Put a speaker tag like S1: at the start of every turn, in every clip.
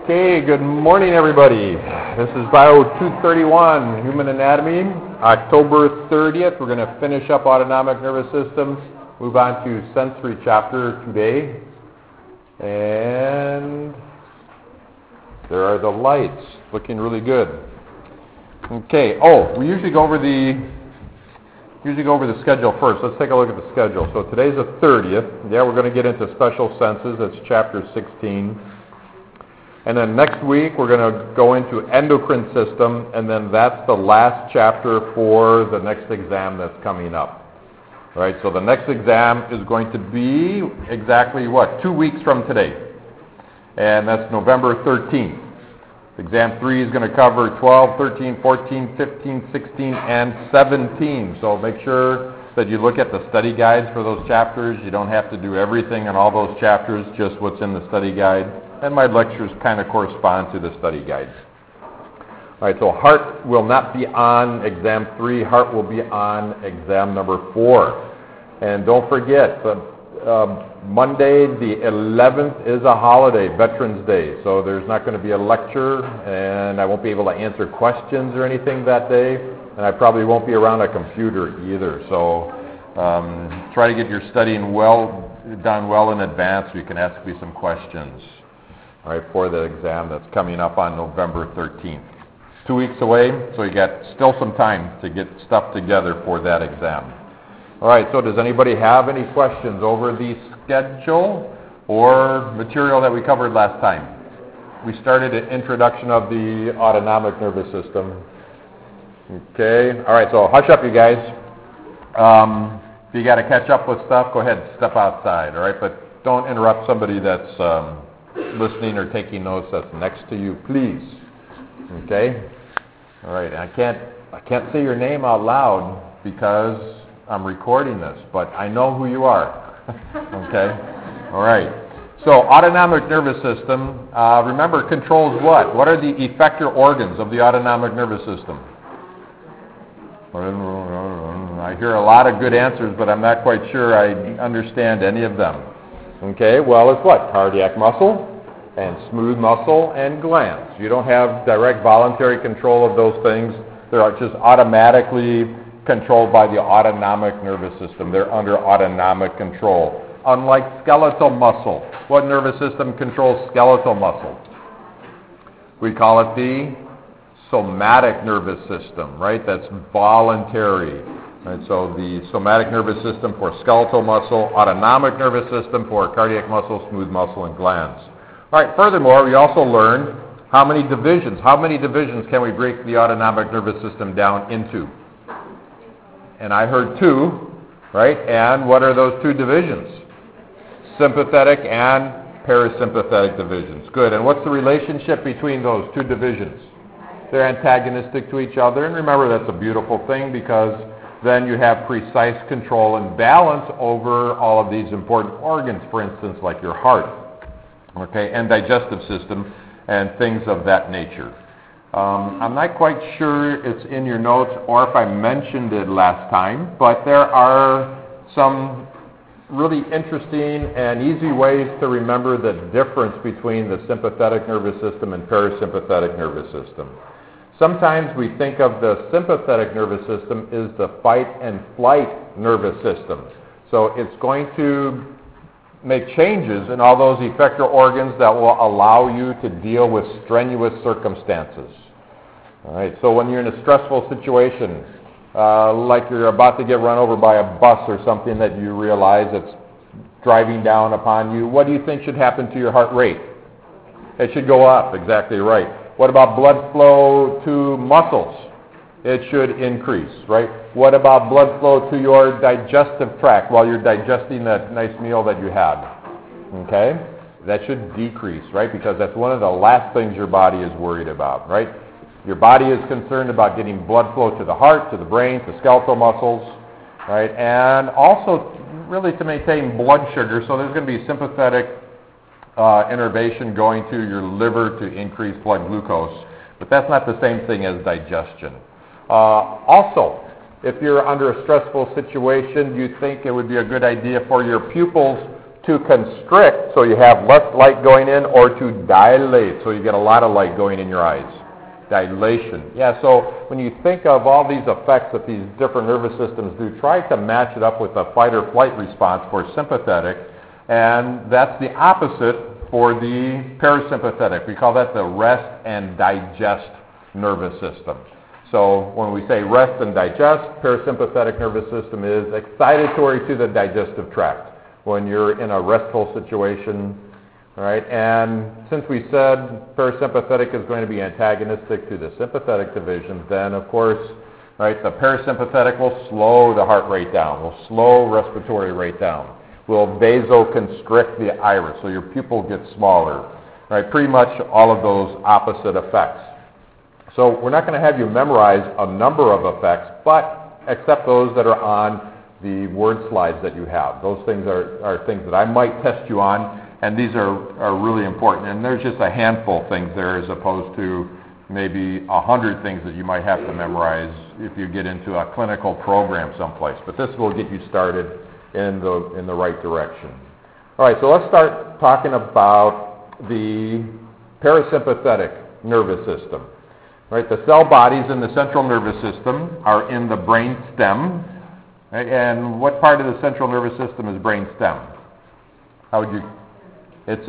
S1: Okay, good morning everybody. This is Bio 231, Human Anatomy, October 30th. We're going to finish up autonomic nervous systems, move on to sensory chapter today. And there are the lights, looking really good. Okay, we usually go over the schedule first. Let's take a look at the schedule. So today's the 30th. Yeah, we're going to get into special senses. That's chapter 16. And then next week, we're going to go into endocrine system, and then that's the last chapter for the next exam that's coming up. All right, so the next exam is going to be exactly 2 weeks from today. And that's November 13th. Exam 3 is going to cover 12, 13, 14, 15, 16, and 17. So make sure that you look at the study guides for those chapters. You don't have to do everything in all those chapters, just what's in the study guide. And my lectures kind of correspond to the study guides. All right, so heart will not be on exam 3. Heart will be on exam number 4. And don't forget, Monday the 11th is a holiday, Veterans Day. So there's not going to be a lecture, and I won't be able to answer questions or anything that day. And I probably won't be around a computer either. So try to get your studying done well in advance so you can ask me some questions. All right, for the exam that's coming up on November 13th. 2 weeks away, so you got still some time to get stuff together for that exam. All right, so does anybody have any questions over the schedule or material that we covered last time? We started an introduction of the autonomic nervous system. Okay, all right, so hush up, you guys. If you got to catch up with stuff, go ahead, step outside, all right? But don't interrupt somebody that's listening or taking notes that's next to you, please. Okay? All right, I can't say your name out loud because I'm recording this, but I know who you are. Okay? All right. So autonomic nervous system, remember, controls what? What are the effector organs of the autonomic nervous system? I hear a lot of good answers, but I'm not quite sure I understand any of them. Okay, well, it's what? Cardiac muscle and smooth muscle and glands. You don't have direct voluntary control of those things. They're just automatically controlled by the autonomic nervous system. They're under autonomic control. Unlike skeletal muscle. What nervous system controls skeletal muscle? We call it the somatic nervous system, right? That's voluntary. Right, so the somatic nervous system for skeletal muscle, autonomic nervous system for cardiac muscle, smooth muscle, and glands. All right, furthermore, we also learned how many divisions can we break the autonomic nervous system down into? And I heard 2, right? And what are those 2 divisions? Sympathetic and parasympathetic divisions. Good, and what's the relationship between those 2 divisions? They're antagonistic to each other, and remember that's a beautiful thing because then you have precise control and balance over all of these important organs, for instance, like your heart, okay, and digestive system and things of that nature. I'm not quite sure it's in your notes or if I mentioned it last time, but there are some really interesting and easy ways to remember the difference between the sympathetic nervous system and parasympathetic nervous system. Sometimes we think of the sympathetic nervous system as the fight and flight nervous system. So it's going to make changes in all those effector organs that will allow you to deal with strenuous circumstances. All right, so when you're in a stressful situation, like you're about to get run over by a bus or something that you realize it's driving down upon you, what do you think should happen to your heart rate? It should go up, exactly right. What about blood flow to muscles? It should increase, right? What about blood flow to your digestive tract while you're digesting that nice meal that you had? Okay? That should decrease, right? Because that's one of the last things your body is worried about, right? Your body is concerned about getting blood flow to the heart, to the brain, to skeletal muscles, right? And also really to maintain blood sugar, so there's going to be sympathetic innervation going to your liver to increase blood glucose, but that's not the same thing as digestion. Also, if you're under a stressful situation, you think it would be a good idea for your pupils to constrict so you have less light going in, or to dilate, so you get a lot of light going in your eyes. Dilation. Yeah, so when you think of all these effects that these different nervous systems do, try to match it up with a fight or flight response for sympathetic, and that's the opposite for the parasympathetic. We call that the rest and digest nervous system. So when we say rest and digest, parasympathetic nervous system is excitatory to the digestive tract when you're in a restful situation. All right, and since we said parasympathetic is going to be antagonistic to the sympathetic division, then of course, right, the parasympathetic will slow the heart rate down, will slow respiratory rate down, will vasoconstrict the iris, so your pupil gets smaller. Right, pretty much all of those opposite effects. So we're not going to have you memorize a number of effects, but except those that are on the word slides that you have. Those things are things that I might test you on. And these are really important. And there's just a handful of things there as opposed to maybe 100 things that you might have to memorize if you get into a clinical program someplace. But this will get you started in the right direction. All right, so let's start talking about the parasympathetic nervous system. Right, the cell bodies in the central nervous system are in the brain stem. Right, and what part of the central nervous system is brain stem? How would you... It's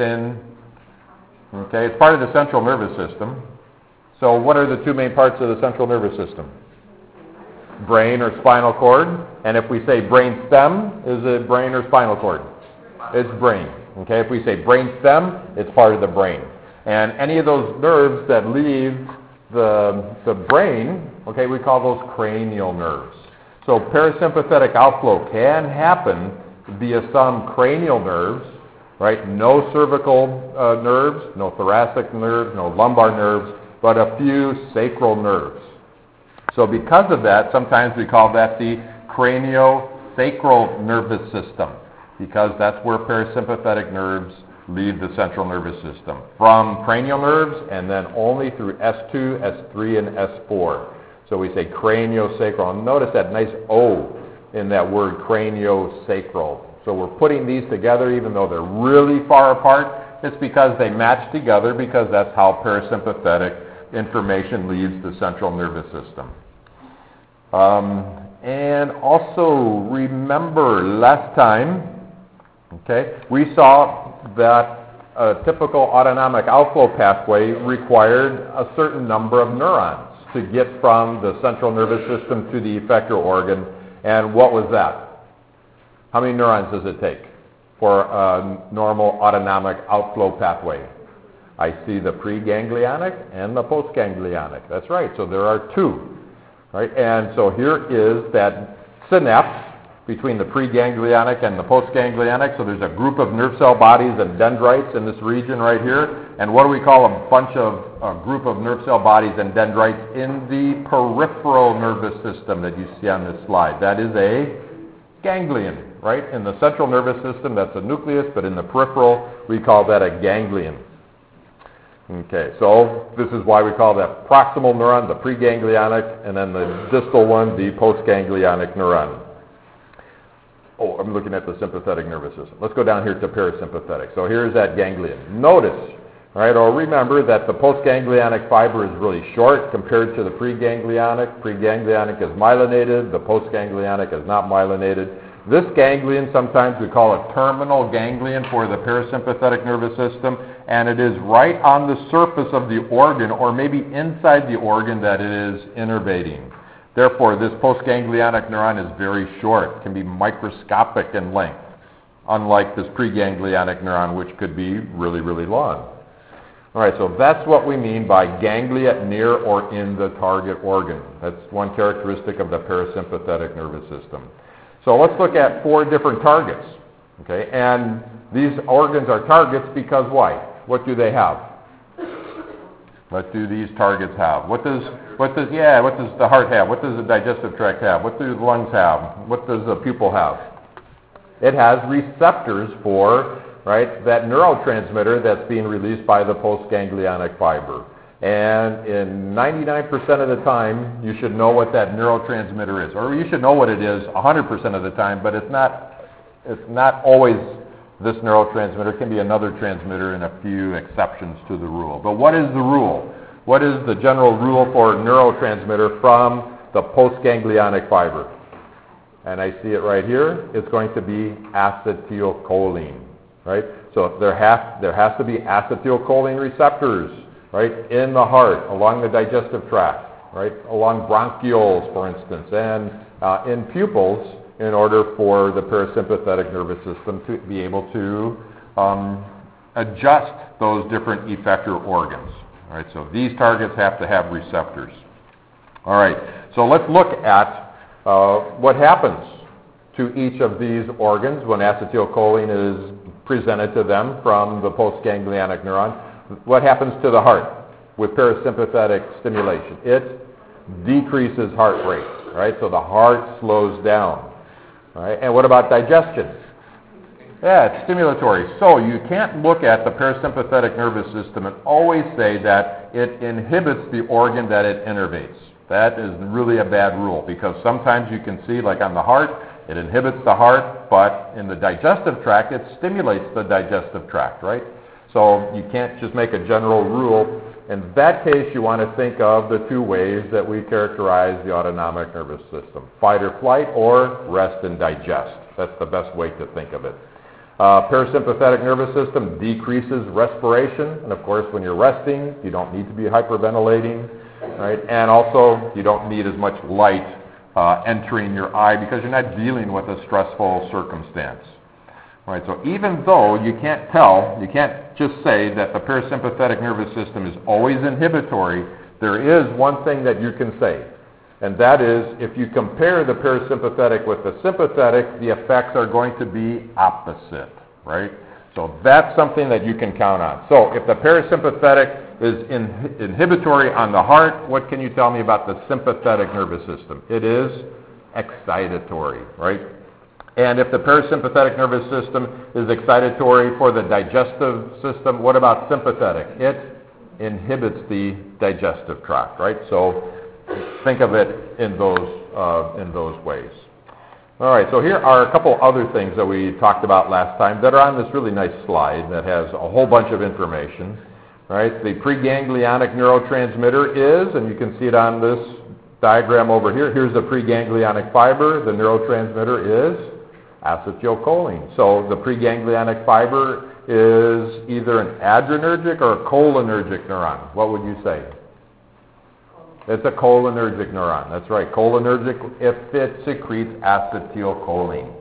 S1: part of the central nervous system. So what are the two main parts of the central nervous system? Brain or spinal cord. And if we say brain stem, is it brain or spinal cord? It's brain. Okay, if we say brain stem, it's part of the brain. And any of those nerves that leave the brain, okay, we call those cranial nerves. So parasympathetic outflow can happen via some cranial nerves, right? No cervical nerves, no thoracic nerves, no lumbar nerves, but a few sacral nerves. So because of that, sometimes we call that the craniosacral nervous system, because that's where parasympathetic nerves leave the central nervous system. From cranial nerves and then only through S2, S3, and S4. So we say craniosacral. And notice that nice O in that word craniosacral. So we're putting these together even though they're really far apart. It's because they match together because that's how parasympathetic information leaves the central nervous system. And also remember last time, okay, we saw that a typical autonomic outflow pathway required a certain number of neurons to get from the central nervous system to the effector organ. And what was that? How many neurons does it take for a normal autonomic outflow pathway? I see the preganglionic and the postganglionic. That's right. So there are two. Right? And so here is that synapse between the preganglionic and the postganglionic. So there's a group of nerve cell bodies and dendrites in this region right here. And what do we call a group of nerve cell bodies and dendrites in the peripheral nervous system that you see on this slide? That is a ganglion, right? In the central nervous system, that's a nucleus, but in the peripheral, we call that a ganglion. Okay, so this is why we call that proximal neuron, the preganglionic, and then the distal one, the postganglionic neuron. Oh, I'm looking at the sympathetic nervous system. Let's go down here to parasympathetic. So here's that ganglion. Notice, right, or remember that the postganglionic fiber is really short compared to the preganglionic. Preganglionic is myelinated. The postganglionic is not myelinated. This ganglion, sometimes we call it terminal ganglion for the parasympathetic nervous system, and it is right on the surface of the organ, or maybe inside the organ that it is innervating. Therefore, this postganglionic neuron is very short, can be microscopic in length, unlike this preganglionic neuron, which could be really, really long. All right, so that's what we mean by ganglia near or in the target organ. That's one characteristic of the parasympathetic nervous system. So let's look at 4 different targets, okay? And these organs are targets because why? What do they have? What do these targets have? What does the heart have? What does the digestive tract have? What do the lungs have? What does the pupil have? It has receptors for, right, that neurotransmitter that's being released by the postganglionic fiber. And in 99% of the time, you should know what that neurotransmitter is. Or you should know what it is 100% of the time, but it's not always this neurotransmitter can be another transmitter and a few exceptions to the rule. But what is the rule? What is the general rule for neurotransmitter from the postganglionic fiber? And I see it right here. It's going to be acetylcholine, right? So there has to be acetylcholine receptors, right, in the heart, along the digestive tract, right, along bronchioles, for instance, and in pupils, in order for the parasympathetic nervous system to be able to adjust those different effector organs. All right, so these targets have to have receptors. All right, so let's look at what happens to each of these organs when acetylcholine is presented to them from the postganglionic neuron. What happens to the heart with parasympathetic stimulation? It decreases heart rate, right? So the heart slows down. All right, and what about digestion? Yeah, it's stimulatory. So you can't look at the parasympathetic nervous system and always say that it inhibits the organ that it innervates. That is really a bad rule, because sometimes you can see, like on the heart, it inhibits the heart, but in the digestive tract, it stimulates the digestive tract, right? So you can't just make a general rule. In that case, you want to think of the two ways that we characterize the autonomic nervous system: fight or flight, or rest and digest. That's the best way to think of it. Parasympathetic nervous system decreases respiration, and of course, when you're resting, you don't need to be hyperventilating, right? And also, you don't need as much light entering your eye because you're not dealing with a stressful circumstance. Right, so even though you can't just say that the parasympathetic nervous system is always inhibitory, there is one thing that you can say, and that is, if you compare the parasympathetic with the sympathetic, the effects are going to be opposite, right? So that's something that you can count on. So if the parasympathetic is inhibitory on the heart, what can you tell me about the sympathetic nervous system? It is excitatory, right? And if the parasympathetic nervous system is excitatory for the digestive system, what about sympathetic? It inhibits the digestive tract, right? So think of it in those ways. All right, so here are a couple other things that we talked about last time that are on this really nice slide that has a whole bunch of information. Right? The preganglionic neurotransmitter is, and you can see it on this diagram over here, here's the preganglionic fiber. The neurotransmitter is acetylcholine. So the preganglionic fiber is either an adrenergic or a cholinergic neuron. What would you say? It's a cholinergic neuron. That's right, cholinergic if it secretes acetylcholine.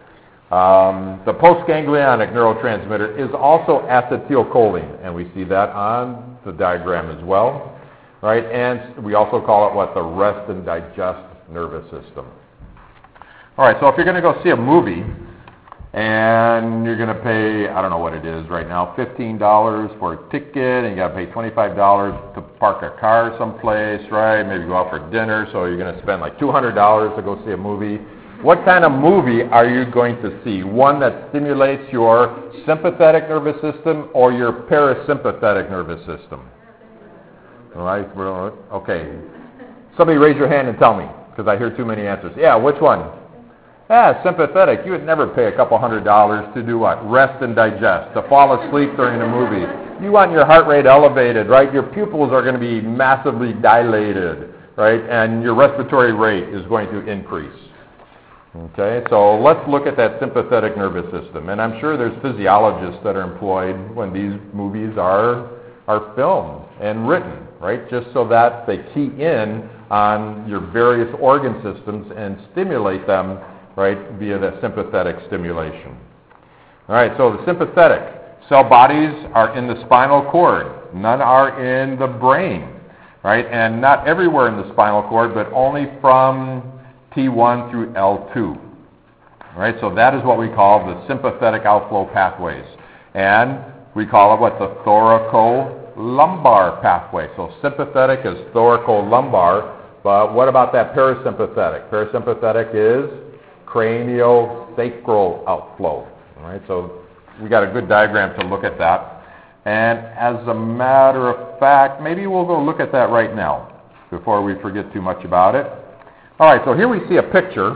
S1: The postganglionic neurotransmitter is also acetylcholine, and we see that on the diagram as well, right? And we also call it the rest and digest nervous system. All right, so if you're going to go see a movie and you're going to pay, I don't know what it is right now, $15 for a ticket, and you got to pay $25 to park a car someplace, right? Maybe go out for dinner, so you're going to spend like $200 to go see a movie. What kind of movie are you going to see? One that stimulates your sympathetic nervous system or your parasympathetic nervous system? All right, okay. Somebody raise your hand and tell me, because I hear too many answers. Yeah, which one? Yeah, sympathetic. You would never pay a couple $100 to do what? Rest and digest, to fall asleep during a movie. You want your heart rate elevated, right? Your pupils are going to be massively dilated, right? And your respiratory rate is going to increase. Okay, so let's look at that sympathetic nervous system. And I'm sure there's physiologists that are employed when these movies are filmed and written, right? Just so that they key in on your various organ systems and stimulate them, right, via the sympathetic stimulation. All right, so the sympathetic cell bodies are in the spinal cord. None are in the brain, right? And not everywhere in the spinal cord, but only from T1 through L2. Right, so that is what we call the sympathetic outflow pathways. And we call it the thoracolumbar pathway. So sympathetic is thoracolumbar, but what about that parasympathetic? Parasympathetic is craniosacral outflow. All right, so we got a good diagram to look at that. And as a matter of fact, maybe we'll go look at that right now before we forget too much about it. All right, so here we see a picture,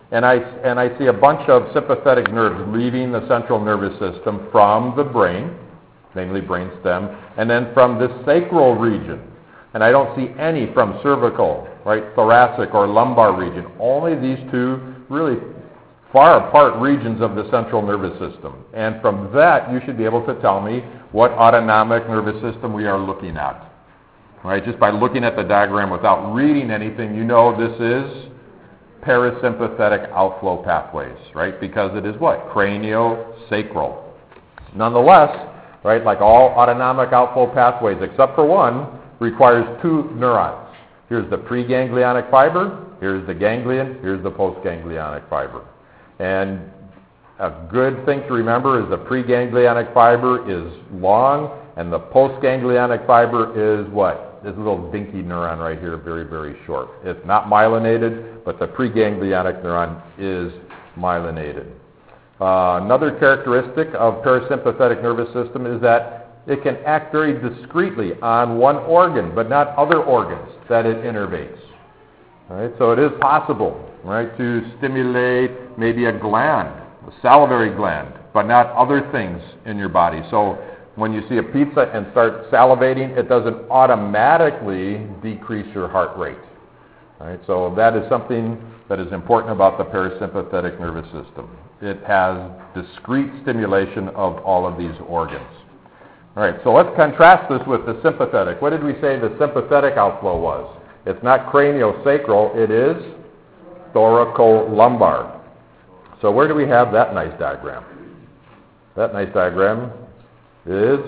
S1: and I see a bunch of sympathetic nerves leaving the central nervous system from the brain, namely brainstem, and then from the sacral region. And I don't see any from cervical, right, thoracic or lumbar region. Only these two really far apart regions of the central nervous system. And from that, you should be able to tell me what autonomic nervous system we are looking at. Right? Just by looking at the diagram without reading anything, you know this is parasympathetic outflow pathways, right? Because it is what? Craniosacral. Nonetheless, right, like all autonomic outflow pathways, except for one, requires two neurons. Here's the preganglionic fiber, here's the ganglion, here's the postganglionic fiber. And a good thing to remember is the preganglionic fiber is long, and the postganglionic fiber is what? This little dinky neuron right here, very, very short. It's not myelinated, but the preganglionic neuron is myelinated. Another characteristic of parasympathetic nervous system is that it can act very discreetly on one organ, but not other organs that it innervates. Right? So it is possible, right, to stimulate maybe a gland, a salivary gland, but not other things in your body. So when you see a pizza and start salivating, it doesn't automatically decrease your heart rate. Right? So that is something that is important about the parasympathetic nervous system. It has discrete stimulation of all of these organs. All right, so let's contrast this with the sympathetic. What did we say the sympathetic outflow was? It's not craniosacral, it is thoracolumbar. So where do we have that nice diagram? That nice diagram is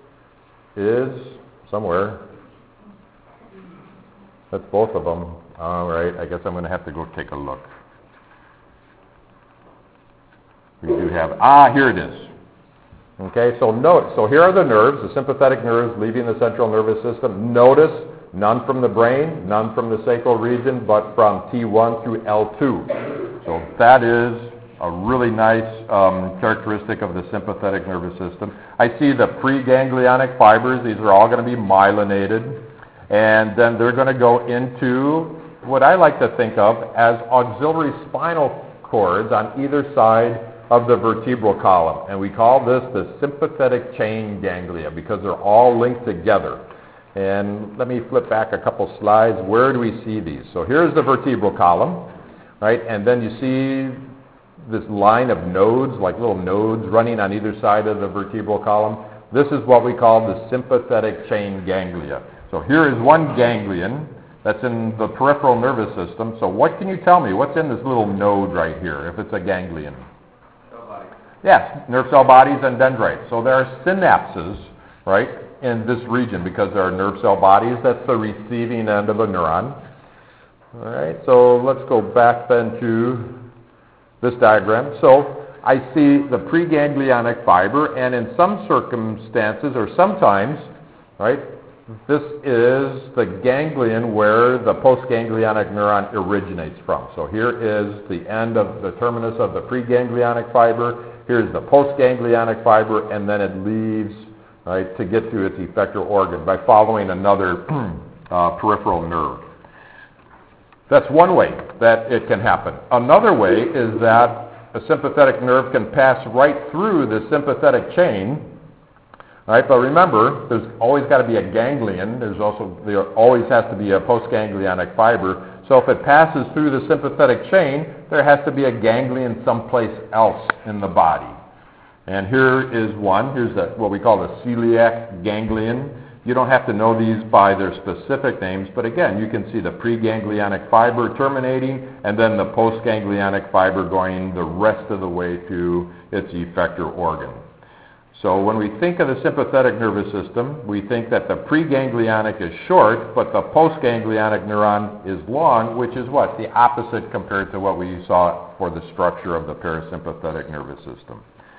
S1: somewhere. That's both of them. All right, I guess I'm going to have to go take a look. We do have, here it is. Okay, so note, so here are the nerves, the sympathetic nerves leaving the central nervous system. Notice none from the brain, none from the sacral region, but from T1 through L2. So that is a really nice characteristic of the sympathetic nervous system. I see the preganglionic fibers. These are all going to be myelinated. And then they're going to go into what I like to think of as auxiliary spinal cords on either side of the vertebral column. And we call this the sympathetic chain ganglia because they're all linked together. And let me flip back a couple slides. Where do we see these? So here's the vertebral column, right? And then you see this line of nodes, like little nodes running on either side of the vertebral column. This is what we call the sympathetic chain ganglia. So here is one ganglion that's in the peripheral nervous system. So what can you tell me? What's in this little node right here, if it's a ganglion?
S2: Cell body.
S1: Yes, nerve cell bodies and dendrites. So there are synapses, right, in this region because there are nerve cell bodies. That's the receiving end of a neuron. All right, so let's go back then to this diagram. So I see the preganglionic fiber, and in some circumstances, or sometimes, right, this is the ganglion where the postganglionic neuron originates from. So here is the end of the terminus of the preganglionic fiber. Here's the postganglionic fiber, and then it leaves, right, to get to its effector organ by following another peripheral nerve. That's one way that it can happen. Another way is that a sympathetic nerve can pass right through the sympathetic chain. Right, but remember, there's always got to be a ganglion. There always has to be a postganglionic fiber. So if it passes through the sympathetic chain, there has to be a ganglion someplace else in the body. And here is one. Here's what we call the celiac ganglion. You don't have to know these by their specific names, but again, you can see the preganglionic fiber terminating and then the postganglionic fiber going the rest of the way to its effector organ. So when we think of the sympathetic nervous system, we think that the preganglionic is short, but the postganglionic neuron is long, which is what? The opposite compared to what we saw for the structure of the parasympathetic nervous system.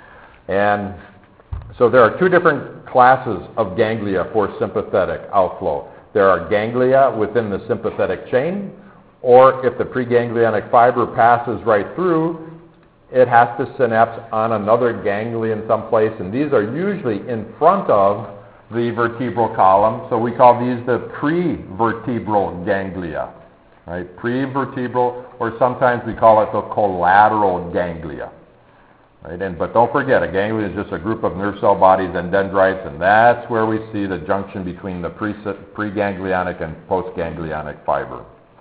S1: And so there are two different classes of ganglia for sympathetic outflow. There are ganglia within the sympathetic chain, or if the preganglionic fiber passes right through, it has to synapse on another ganglion someplace, and these are usually in front of the vertebral column, so we call these the prevertebral ganglia. right? Prevertebral, or sometimes we call it the collateral ganglia. Right? But don't forget, a ganglia is just a group of nerve cell bodies and dendrites, and that's where we see the junction between the preganglionic and postganglionic fiber.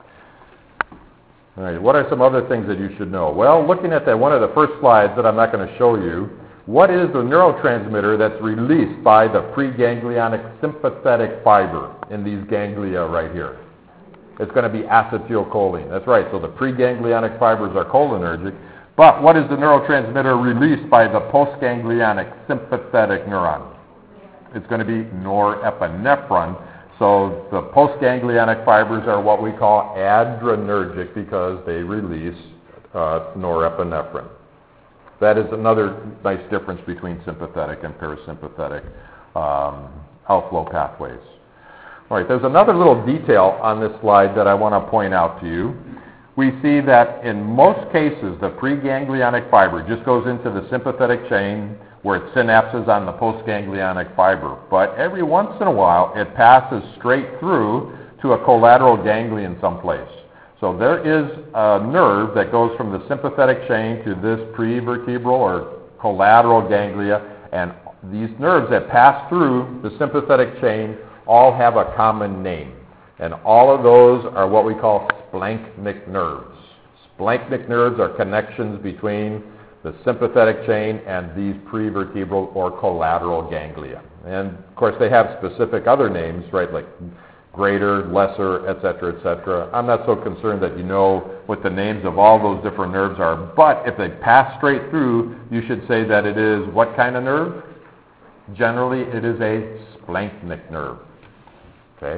S1: All right, what are some other things that you should know? Well, looking at that one of the first slides that I'm not going to show you, what is the neurotransmitter that's released by the preganglionic sympathetic fiber in these ganglia right here? It's going to be acetylcholine. That's right, so the preganglionic fibers are cholinergic. But what is the neurotransmitter released by the postganglionic sympathetic neuron? It's going to be norepinephrine. So the postganglionic fibers are what we call adrenergic because they release norepinephrine. That is another nice difference between sympathetic and parasympathetic outflow pathways. All right, there's another little detail on this slide that I want to point out to you. We see that in most cases, the preganglionic fiber just goes into the sympathetic chain where it synapses on the postganglionic fiber. But every once in a while, it passes straight through to a collateral ganglion someplace. So there is a nerve that goes from the sympathetic chain to this prevertebral or collateral ganglia, and these nerves that pass through the sympathetic chain all have a common name. And all of those are what we call splanchnic nerves. Splanchnic nerves are connections between the sympathetic chain and these prevertebral or collateral ganglia. And of course they have specific other names, right, like greater, lesser, etc., etc. I'm not so concerned that you know what the names of all those different nerves are, but if they pass straight through, you should say that it is what kind of nerve? Generally, it is a splanchnic nerve. Okay?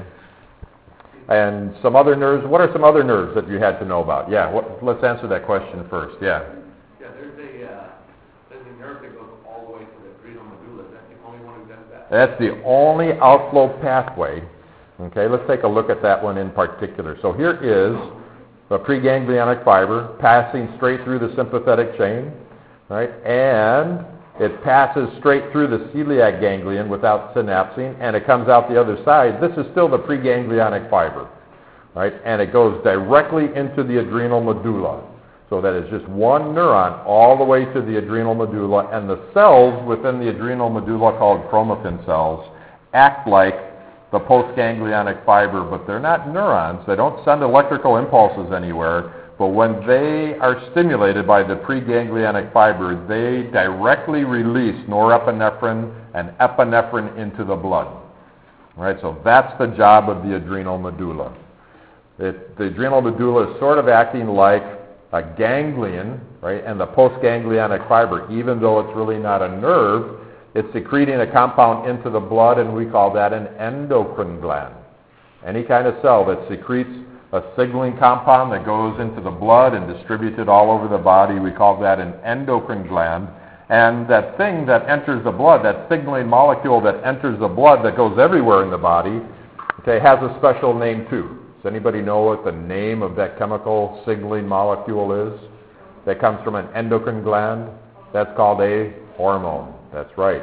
S1: And some other nerves, what are some other nerves that you had to know about? Yeah, let's answer that question first. Yeah.
S2: Yeah, there's a nerve that goes all the way to the adrenal medulla. Is that the only one who does that?
S1: That's the only outflow pathway. Okay, let's take a look at that one in particular. So here is the preganglionic fiber passing straight through the sympathetic chain, right? And it passes straight through the celiac ganglion without synapsing, and it comes out the other side. This is still the preganglionic fiber, right? And it goes directly into the adrenal medulla. So that is just one neuron all the way to the adrenal medulla, and the cells within the adrenal medulla called chromatin cells act like the postganglionic fiber, but they're not neurons. They don't send electrical impulses anywhere. But when they are stimulated by the preganglionic fiber, they directly release norepinephrine and epinephrine into the blood. Right? So that's the job of the adrenal medulla. The adrenal medulla is sort of acting like a ganglion, right? And the postganglionic fiber, even though it's really not a nerve, it's secreting a compound into the blood, and we call that an endocrine gland. Any kind of cell that secretes a signaling compound that goes into the blood and distributed all over the body, we call that an endocrine gland. And that thing that enters the blood, that signaling molecule that enters the blood that goes everywhere in the body, okay, has a special name too. Does anybody know what the name of that chemical signaling molecule is that comes from an endocrine gland? That's called a hormone. That's right.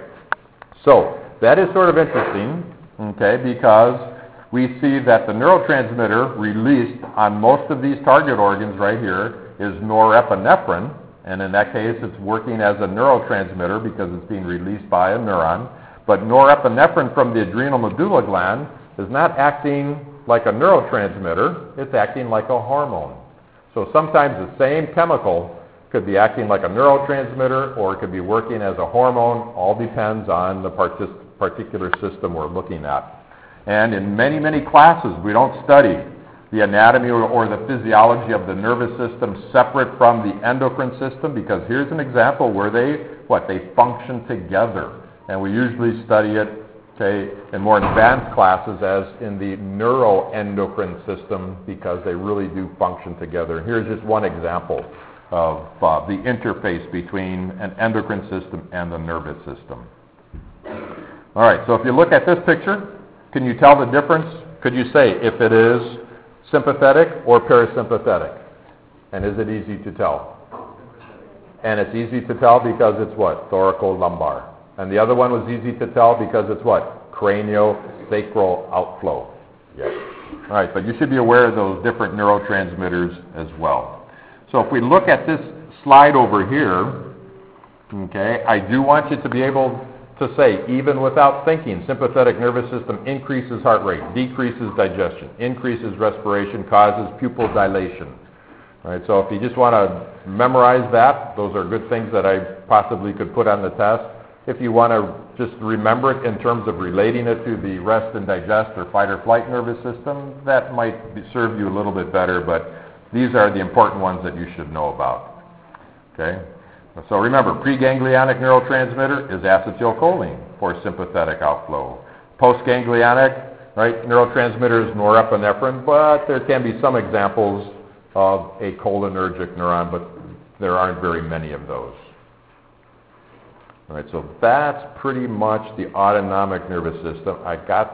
S1: So that is sort of interesting, okay, because we see that the neurotransmitter released on most of these target organs right here is norepinephrine, and in that case it's working as a neurotransmitter because it's being released by a neuron. But norepinephrine from the adrenal medulla gland is not acting like a neurotransmitter, it's acting like a hormone. So sometimes the same chemical could be acting like a neurotransmitter or it could be working as a hormone. All depends on the particular system we're looking at. And in many, many classes, we don't study the anatomy or the physiology of the nervous system separate from the endocrine system, because here's an example where they function together. And we usually study it, okay, in more advanced classes as in the neuroendocrine system because they really do function together. Here's just one example of the interface between an endocrine system and the nervous system. All right, so if you look at this picture, can you tell the difference? Could you say if it is sympathetic or parasympathetic? And is it easy to tell? And it's easy to tell because it's what? Thoracolumbar. And the other one was easy to tell because it's what? Craniosacral outflow. Yes. All right, but you should be aware of those different neurotransmitters as well. So if we look at this slide over here, okay, I do want you to be able to say, even without thinking, sympathetic nervous system increases heart rate, decreases digestion, increases respiration, causes pupil dilation. All right, so if you just want to memorize that, those are good things that I possibly could put on the test. If you want to just remember it in terms of relating it to the rest and digest or fight or flight nervous system, that might serve you a little bit better, but these are the important ones that you should know about. Okay? So remember, preganglionic neurotransmitter is acetylcholine for sympathetic outflow. Postganglionic, right, neurotransmitter is norepinephrine, but there can be some examples of a cholinergic neuron, but there aren't very many of those. All right, so that's pretty much the autonomic nervous system. I got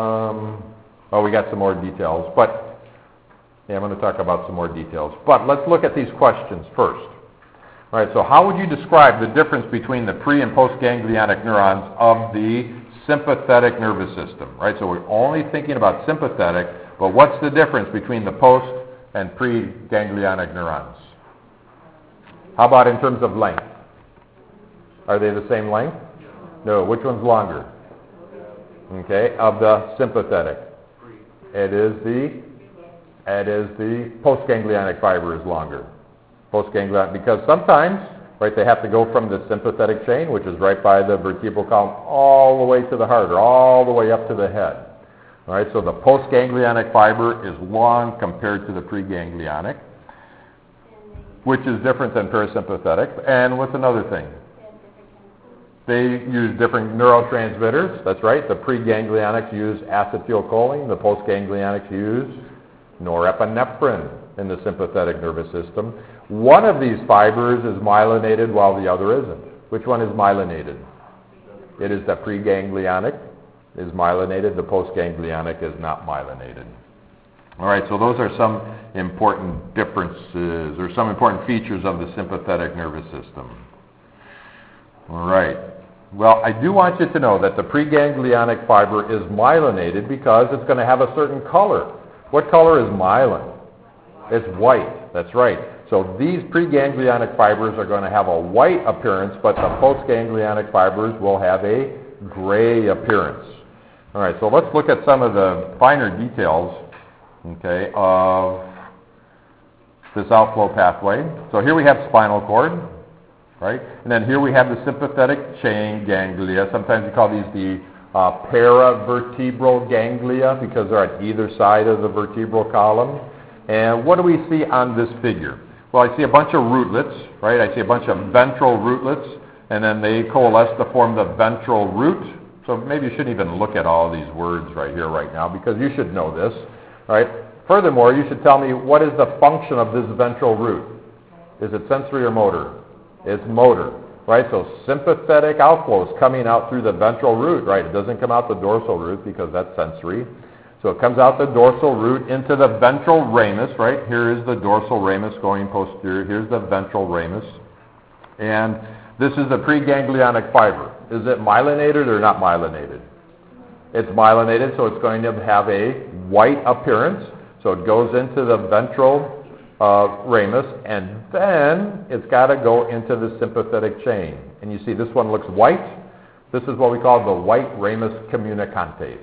S1: we got some more details, but yeah, I'm going to talk about some more details. But let's look at these questions first. All right, so how would you describe the difference between the pre- and postganglionic neurons of the sympathetic nervous system? Right, so we're only thinking about sympathetic, but what's the difference between the post and preganglionic neurons? How about in terms of length? Are they the same length? No. Which one's longer? Okay, of the sympathetic. It is the postganglionic fiber is longer. Postganglionic, because sometimes, right, they have to go from the sympathetic chain, which is right by the vertebral column, all the way to the heart, or all the way up to the head. All right, so the postganglionic fiber is long compared to the preganglionic, which is different than parasympathetic. And what's another thing? They use different neurotransmitters. That's right. The preganglionics use acetylcholine. The postganglionics use norepinephrine in the sympathetic nervous system. One of these fibers is myelinated while the other isn't. Which one is myelinated? It is the preganglionic is myelinated. The postganglionic is not myelinated. All right, so those are some important differences or some important features of the sympathetic nervous system. All right. Well, I do want you to know that the preganglionic fiber is myelinated because it's going to have a certain color. What color is myelin? It's white. That's right. So these preganglionic fibers are going to have a white appearance, but the postganglionic fibers will have a gray appearance. All right, so let's look at some of the finer details, okay, of this outflow pathway. So here we have spinal cord. Right? And then here we have the sympathetic chain ganglia. Sometimes we call these the paravertebral ganglia because they're at either side of the vertebral column. And what do we see on this figure? Well, I see a bunch of rootlets, right? I see a bunch of ventral rootlets, and then they coalesce to form the ventral root. So maybe you shouldn't even look at all these words right here, right now, because you should know this, right? Furthermore, you should tell me what is the function of this ventral root. Is it sensory or motor? It's motor, right? So sympathetic outflow is coming out through the ventral root, right? It doesn't come out the dorsal root because that's sensory. So it comes out the dorsal root into the ventral ramus, right? Here is the dorsal ramus going posterior. Here's the ventral ramus. And this is the preganglionic fiber. Is it myelinated or not myelinated? It's myelinated, so it's going to have a white appearance. So it goes into the ventral ramus, and then it's got to go into the sympathetic chain. And you see this one looks white. This is what we call the white ramus communicantes.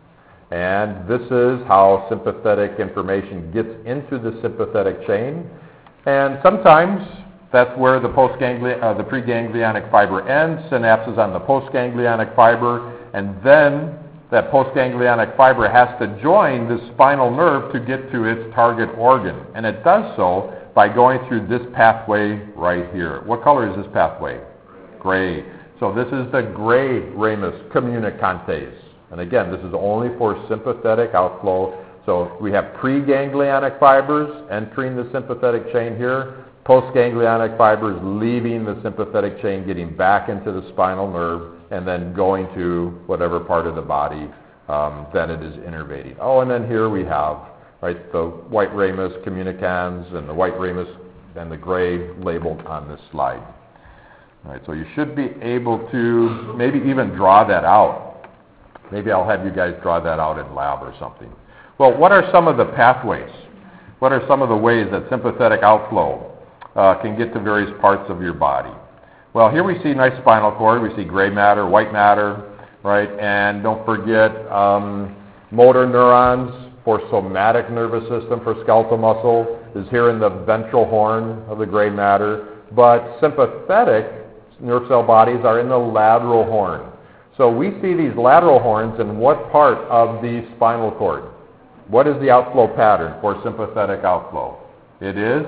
S1: And this is how sympathetic information gets into the sympathetic chain. And sometimes that's where the preganglionic fiber ends, synapses on the postganglionic fiber, and then that postganglionic fiber has to join the spinal nerve to get to its target organ. And it does so by going through this pathway right here. What color is this pathway? Gray. So this is the gray ramus communicantes. And again, this is only for sympathetic outflow. So we have preganglionic fibers entering the sympathetic chain here, postganglionic fibers leaving the sympathetic chain, getting back into the spinal nerve, and then going to whatever part of the body that it is innervating. Oh, and then here we have, right, the white ramus communicans and the white ramus and the gray labeled on this slide. All right, so you should be able to maybe even draw that out. Maybe I'll have you guys draw that out in lab or something. Well, what are some of the pathways? What are some of the ways that sympathetic outflow can get to various parts of your body? Well, here we see nice spinal cord. We see gray matter, white matter, right? And don't forget motor neurons for somatic nervous system, for skeletal muscle, is here in the ventral horn of the gray matter. But sympathetic nerve cell bodies are in the lateral horn. So we see these lateral horns in what part of the spinal cord? What is the outflow pattern for sympathetic outflow? It is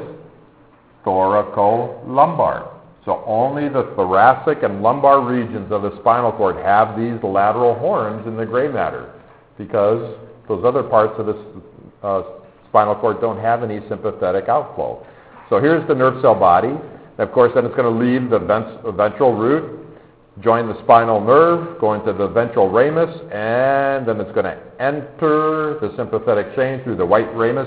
S1: thoracolumbar. So only the thoracic and lumbar regions of the spinal cord have these lateral horns in the gray matter, because those other parts of the spinal cord don't have any sympathetic outflow. So here's the nerve cell body. Of course, then it's going to leave the ventral root, join the spinal nerve, go into the ventral ramus, and then it's going to enter the sympathetic chain through the white ramus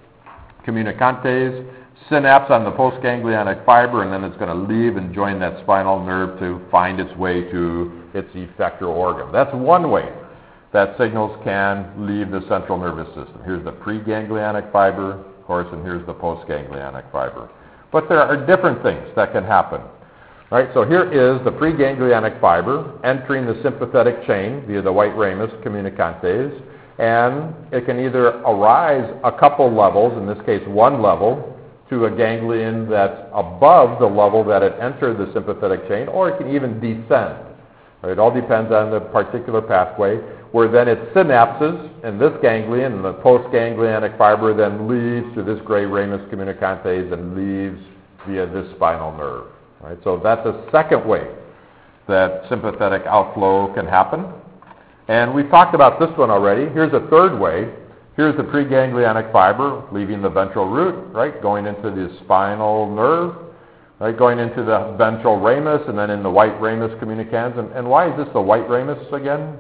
S1: communicantes, synapse on the postganglionic fiber, and then it's going to leave and join that spinal nerve to find its way to its effector organ. That's one way that signals can leave the central nervous system. Here's the preganglionic fiber, of course, and here's the postganglionic fiber. But there are different things that can happen. Right, so here is the preganglionic fiber entering the sympathetic chain via the white ramus communicantes, and it can either arise a couple levels, in this case one level, to a ganglion that's above the level that it entered the sympathetic chain, or it can even descend. Right, it all depends on the particular pathway, where then it synapses in this ganglion, and the postganglionic fiber then leads to this gray ramus communicantes and leaves via this spinal nerve. Right, so that's a second way that sympathetic outflow can happen. And we've talked about this one already. Here's a third way. Here's the preganglionic fiber leaving the ventral root, right, going into the spinal nerve, right, going into the ventral ramus, and then in the white ramus communicans. And why is this the white ramus again?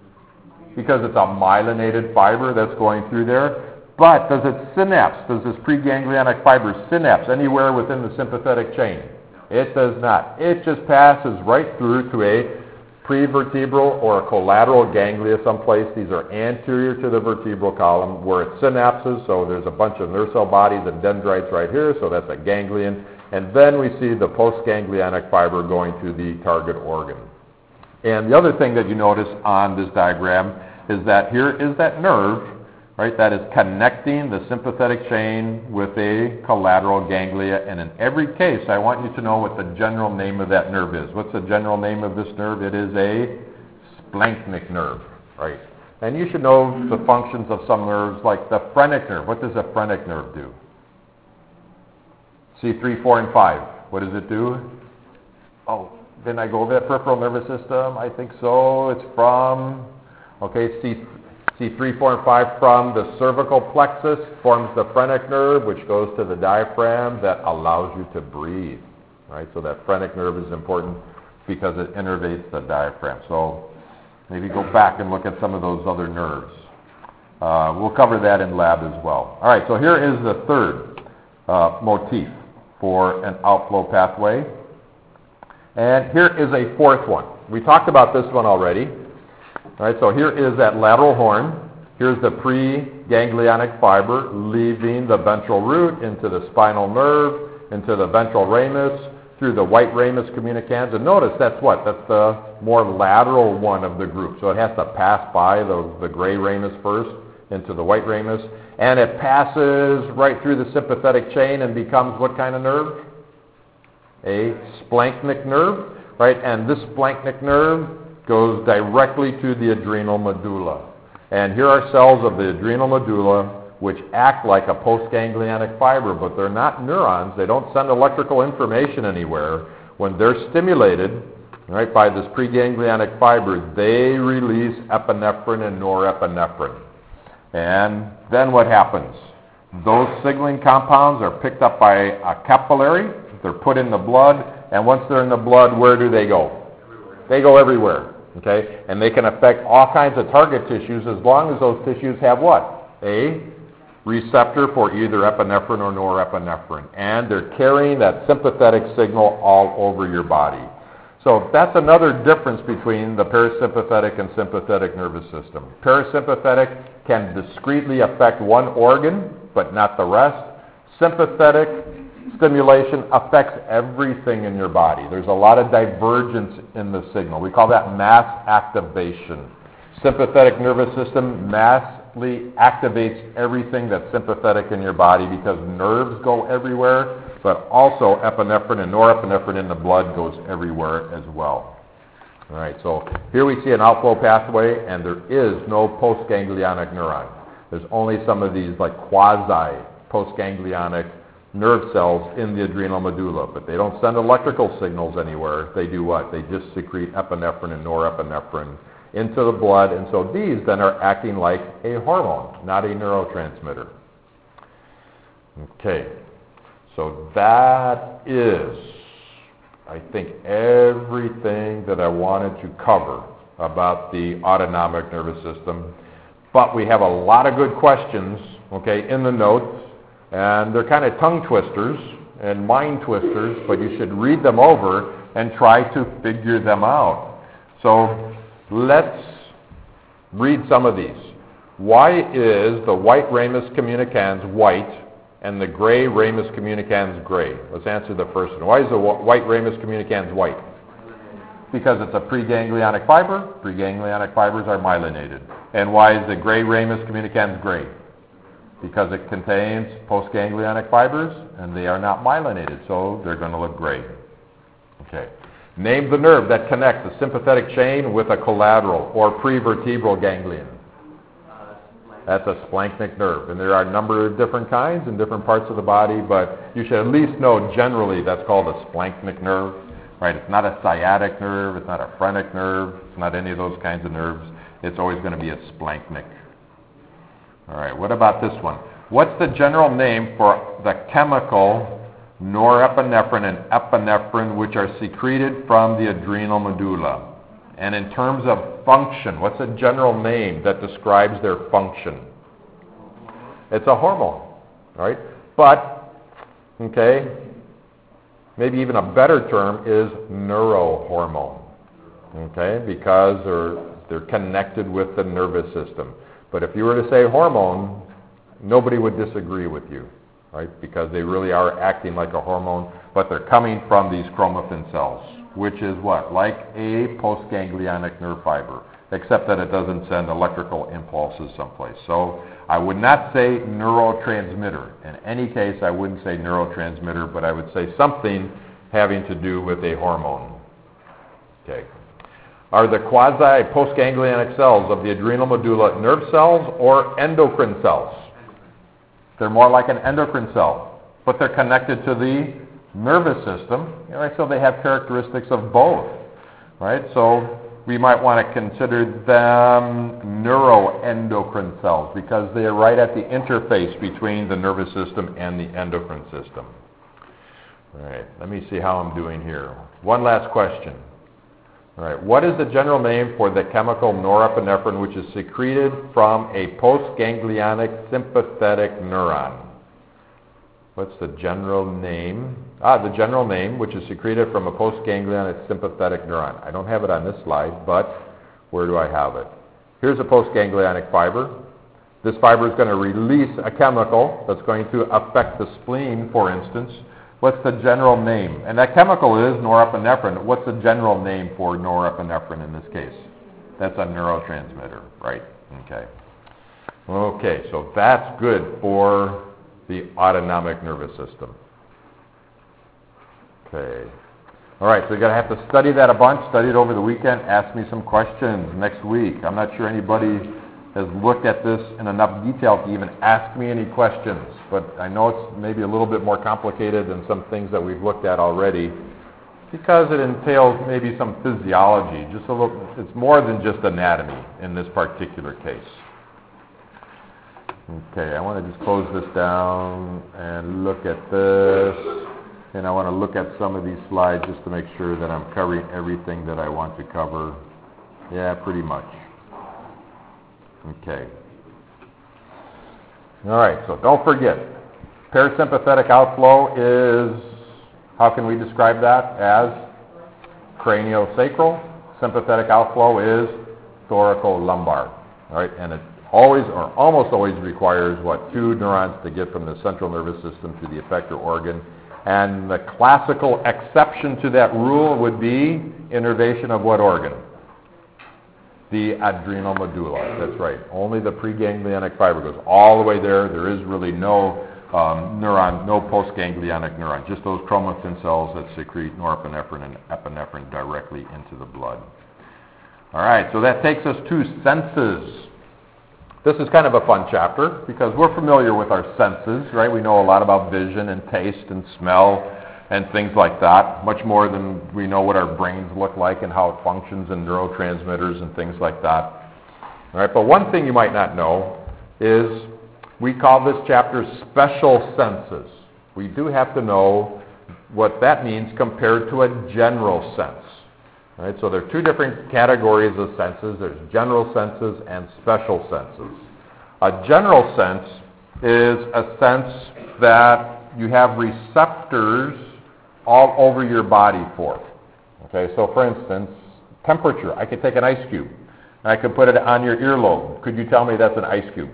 S1: Because it's a myelinated fiber that's going through there. But does it synapse? Does this preganglionic fiber synapse anywhere within the sympathetic chain? It does not. It just passes right through to a prevertebral or a collateral ganglia someplace. These are anterior to the vertebral column where it synapses. So there's a bunch of nerve cell bodies and dendrites right here. So that's a ganglion. And then we see the postganglionic fiber going to the target organ. And the other thing that you notice on this diagram is that here is that nerve, right, that is connecting the sympathetic chain with a collateral ganglia. And in every case, I want you to know what the general name of that nerve is. What's the general name of this nerve? It is a splanchnic nerve, right? And you should know the functions of some nerves, like the phrenic nerve. What does a phrenic nerve do? C3, 4, and 5. What does it do? Oh, didn't I go over that peripheral nervous system? I think so. It's from, okay, C3, 4, and 5 from the cervical plexus forms the phrenic nerve, which goes to the diaphragm that allows you to breathe. Right? So that phrenic nerve is important because it innervates the diaphragm. So maybe go back and look at some of those other nerves. We'll cover that in lab as well. All right, so here is the third motif for an outflow pathway. And here is a fourth one. We talked about this one already. All right, so here is that lateral horn. Here's the preganglionic fiber leaving the ventral root into the spinal nerve, into the ventral ramus, through the white ramus communicans. And notice that's what? That's the more lateral one of the group. So it has to pass by the gray ramus first into the white ramus. And it passes right through the sympathetic chain and becomes what kind of nerve? A splanchnic nerve, right? And this splanchnic nerve goes directly to the adrenal medulla. And here are cells of the adrenal medulla which act like a postganglionic fiber, but they're not neurons. They don't send electrical information anywhere. When they're stimulated, right, by this preganglionic fiber, they release epinephrine and norepinephrine. And then what happens? Those signaling compounds are picked up by a capillary. They're put in the blood, and once they're in the blood, where do they go?
S2: Everywhere.
S1: They go everywhere. Okay? And they can affect all kinds of target tissues as long as those tissues have what? A receptor for either epinephrine or norepinephrine. And they're carrying that sympathetic signal all over your body. So that's another difference between the parasympathetic and sympathetic nervous system. Parasympathetic can discretely affect one organ, but not the rest. Sympathetic stimulation affects everything in your body. There's a lot of divergence in the signal. We call that mass activation. Sympathetic nervous system massively activates everything that's sympathetic in your body because nerves go everywhere, but also epinephrine and norepinephrine in the blood goes everywhere as well. All right, so here we see an outflow pathway, and there is no postganglionic neuron. There's only some of these like quasi-postganglionic nerve cells in the adrenal medulla, but they don't send electrical signals anywhere. They do what? They just secrete epinephrine and norepinephrine into the blood, and so these then are acting like a hormone, not a neurotransmitter. Okay, so that is, I think, everything that I wanted to cover about the autonomic nervous system, but we have a lot of good questions, okay, in the notes, and they're kind of tongue twisters and mind twisters, but you should read them over and try to figure them out. So let's read some of these. Why is the white ramus communicans white and the gray ramus communicans gray? Let's answer the first one. Why is the white ramus communicans white? Because it's a preganglionic fiber. Preganglionic fibers are myelinated. And why is the gray ramus communicans gray? Because it contains postganglionic fibers, and they are not myelinated, so they're going to look gray. Okay. Name the nerve that connects the sympathetic chain with a collateral or prevertebral ganglion. That's a splanchnic nerve, and there are a number of different kinds in different parts of the body, but you should at least know generally that's called a splanchnic nerve, right? It's not a sciatic nerve, it's not a phrenic nerve, it's not any of those kinds of nerves. It's always going to be a splanchnic. All right, what about this one? What's the general name for the chemical norepinephrine and epinephrine which are secreted from the adrenal medulla? And in terms of function, what's a general name that describes their function? It's a hormone, right? But, okay, maybe even a better term is neurohormone, okay, because they're connected with the nervous system. But if you were to say hormone, nobody would disagree with you, right? Because they really are acting like a hormone, but they're coming from these chromaffin cells, which is what? Like a postganglionic nerve fiber, except that it doesn't send electrical impulses someplace. So I would not say neurotransmitter. In any case, I wouldn't say neurotransmitter, but I would say something having to do with a hormone. Okay. Are the quasi-postganglionic cells of the adrenal medulla nerve cells or endocrine cells? They're more like an endocrine cell, but they're connected to the nervous system, right? So they have characteristics of both, right? So we might want to consider them neuroendocrine cells because they are right at the interface between the nervous system and the endocrine system. All right, let me see how I'm doing here. One last question. All right, what is the general name for the chemical norepinephrine which is secreted from a postganglionic sympathetic neuron? What's the general name? The general name which is secreted from a postganglionic sympathetic neuron. I don't have it on this slide, but where do I have it? Here's a postganglionic fiber. This fiber is going to release a chemical that's going to affect the spleen, for instance. What's the general name? And that chemical is norepinephrine. What's the general name for norepinephrine in this case? That's a neurotransmitter, right? Okay. Okay, so that's good for the autonomic nervous system. Okay. All right, so you're going to have to study that a bunch, study it over the weekend, ask me some questions next week. I'm not sure anybody has looked at this in enough detail to even ask me any questions, but I know it's maybe a little bit more complicated than some things that we've looked at already because it entails maybe some physiology. Just a little, it's more than just anatomy in this particular case. Okay, I want to just close this down and look at this, and I want to look at some of these slides just to make sure that I'm covering everything that I want to cover. Yeah, pretty much. Okay. All right, so don't forget, parasympathetic outflow is, how can we describe that? As Craniosacral. Sympathetic outflow is thoracolumbar. All right, and it always or almost always requires, two neurons to get from the central nervous system to the effector organ. And the classical exception to that rule would be innervation of what organ? The adrenal medulla. That's right. Only the preganglionic fiber goes all the way there. There is really no neuron, no postganglionic neuron, just those chromatin cells that secrete norepinephrine and epinephrine directly into the blood. All right, so that takes us to senses. This is kind of a fun chapter because we're familiar with our senses, right? We know a lot about vision and taste and smell and things like that, much more than we know what our brains look like and how it functions and neurotransmitters and things like that. All right, but one thing you might not know is we call this chapter special senses. We do have to know what that means compared to a general sense. All right, so there are two different categories of senses. There's general senses and special senses. A general sense is a sense that you have receptors all over your body for. Okay, so for instance, temperature. I could take an ice cube and I could put it on your earlobe. Could you tell me that's an ice cube?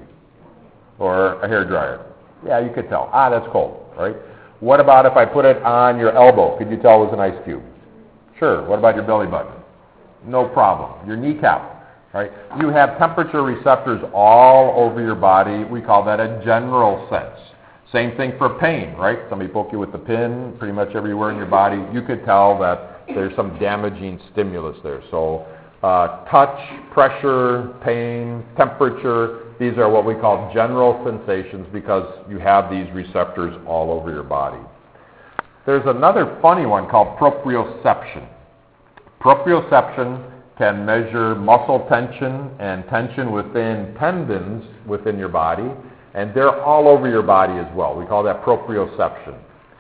S1: Or a hairdryer? Yeah, you could tell. That's cold, right? What about if I put it on your elbow? Could you tell it was an ice cube? Sure. What about your belly button? No problem. Your kneecap, right? You have temperature receptors all over your body. We call that a general sense. Same thing for pain, right? Somebody poke you with the pin pretty much everywhere in your body. You could tell that there's some damaging stimulus there. So touch, pressure, pain, temperature, these are what we call general sensations because you have these receptors all over your body. There's another funny one called proprioception. Proprioception can measure muscle tension and tension within tendons within your body, and they're all over your body as well. We call that proprioception.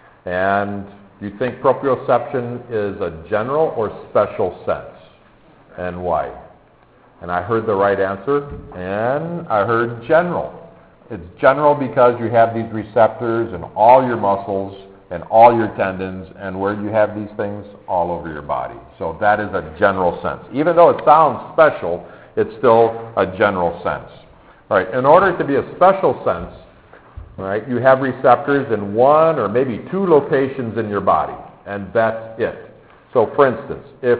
S1: And you think proprioception is a general or special sense? And why? And I heard the right answer, and I heard general. It's general because you have these receptors in all your muscles and all your tendons, and where you have these things all over your body. So that is a general sense. Even though it sounds special, it's still a general sense. All right, in order to be a special sense, all right, you have receptors in one or maybe two locations in your body, and that's it. So for instance, if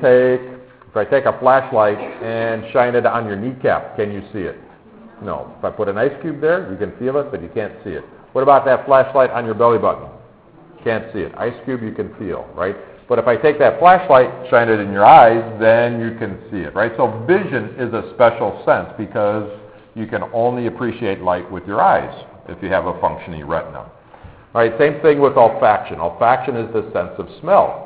S1: I take a flashlight and shine it on your kneecap, can you see it? No. If I put an ice cube there, you can feel it, but you can't see it. What about that flashlight on your belly button? Can't see it. Ice cube you can feel, right? But if I take that flashlight, shine it in your eyes, then you can see it, right? So vision is a special sense because you can only appreciate light with your eyes if you have a functioning retina. All right, same thing with olfaction. Olfaction is the sense of smell.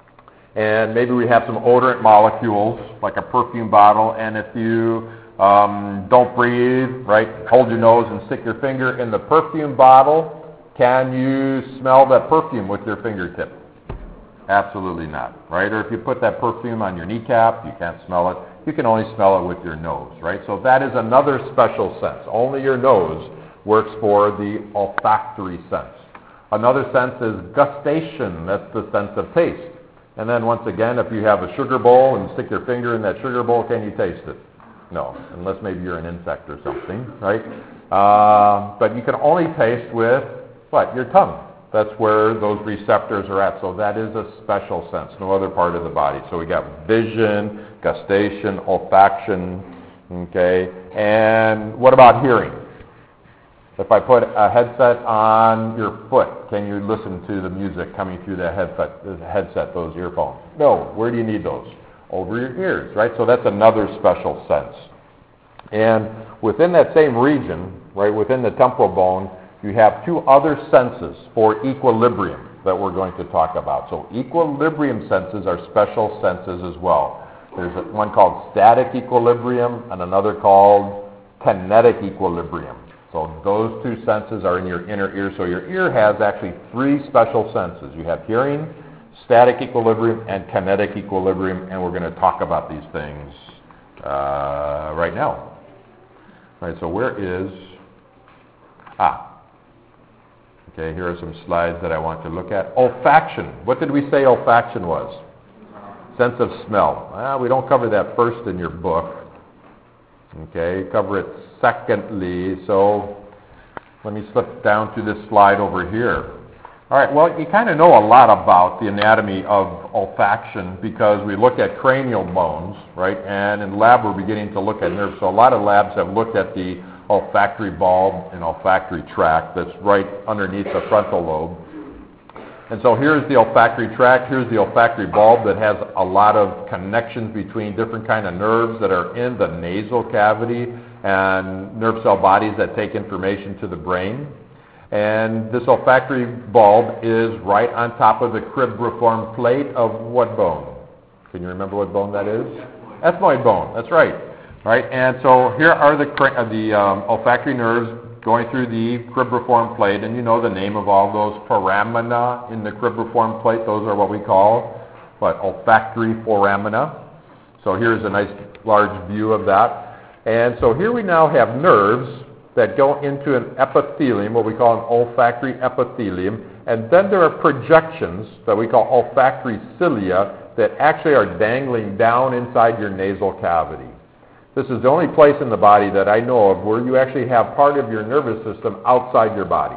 S1: And maybe we have some odorant molecules, like a perfume bottle, and if you don't breathe, right, hold your nose and stick your finger in the perfume bottle, can you smell that perfume with your fingertip? Absolutely not, right? Or if you put that perfume on your kneecap, you can't smell it. You can only smell it with your nose, right? So that is another special sense. Only your nose works for the olfactory sense. Another sense is gustation. That's the sense of taste. And then once again, if you have a sugar bowl and stick your finger in that sugar bowl, can you taste it? No, unless maybe you're an insect or something, right? But you can only taste with, what, your tongue. That's where those receptors are at. So that is a special sense, no other part of the body. So we got vision, gustation, olfaction, okay? And what about hearing? If I put a headset on your foot, can you listen to the music coming through that headset, those earphones? No. Where do you need those? Over your ears, right? So that's another special sense. And within that same region, right, within the temporal bone, you have two other senses for equilibrium that we're going to talk about. So equilibrium senses are special senses as well. There's one called static equilibrium and another called kinetic equilibrium. So those two senses are in your inner ear. So your ear has actually three special senses. You have hearing, static equilibrium, and kinetic equilibrium, and we're going to talk about these things right now. All right, so where is... Okay, here are some slides that I want to look at. Olfaction. What did we say olfaction was? sense of smell. We don't cover that first in your book. Okay, cover it secondly. So let me slip down to this slide over here. All right, well, you kind of know a lot about the anatomy of olfaction because we look at cranial bones, right? And in lab, we're beginning to look at nerves. So a lot of labs have looked at the olfactory bulb and olfactory tract that's right underneath the frontal lobe. And so here's the olfactory tract, here's the olfactory bulb that has a lot of connections between different kind of nerves that are in the nasal cavity and nerve cell bodies that take information to the brain. And this olfactory bulb is right on top of the cribriform plate of what bone? Can you remember what bone that is? Ethmoid bone, that's right. Right, and so here are the olfactory nerves going through the cribriform plate, and you know the name of all those foramina in the cribriform plate. Those are what we call, olfactory foramina. So here's a nice large view of that. And so here we now have nerves that go into an epithelium, what we call an olfactory epithelium, and then there are projections that we call olfactory cilia that actually are dangling down inside your nasal cavity. This is the only place in the body that I know of where you actually have part of your nervous system outside your body.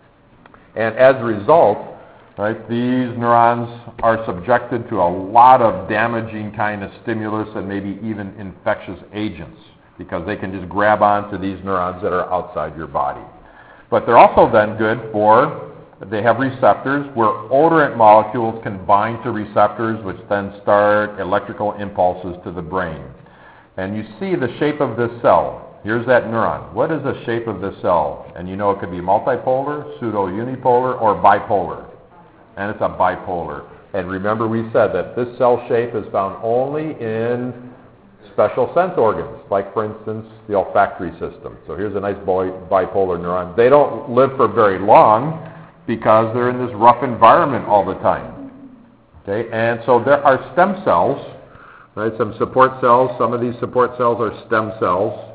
S1: And as a result, right, these neurons are subjected to a lot of damaging kind of stimulus and maybe even infectious agents because they can just grab onto these neurons that are outside your body. But they're also then good for, they have receptors where odorant molecules can bind to receptors which then start electrical impulses to the brain. And you see the shape of this cell. Here's that neuron. What is the shape of this cell? And you know it could be multipolar, pseudo-unipolar, or bipolar. And it's a bipolar. And remember we said that this cell shape is found only in special sense organs, like for instance the olfactory system. So here's a nice bipolar neuron. They don't live for very long because they're in this rough environment all the time. Okay, and so there are stem cells, right? Some support cells. Some of these support cells are stem cells.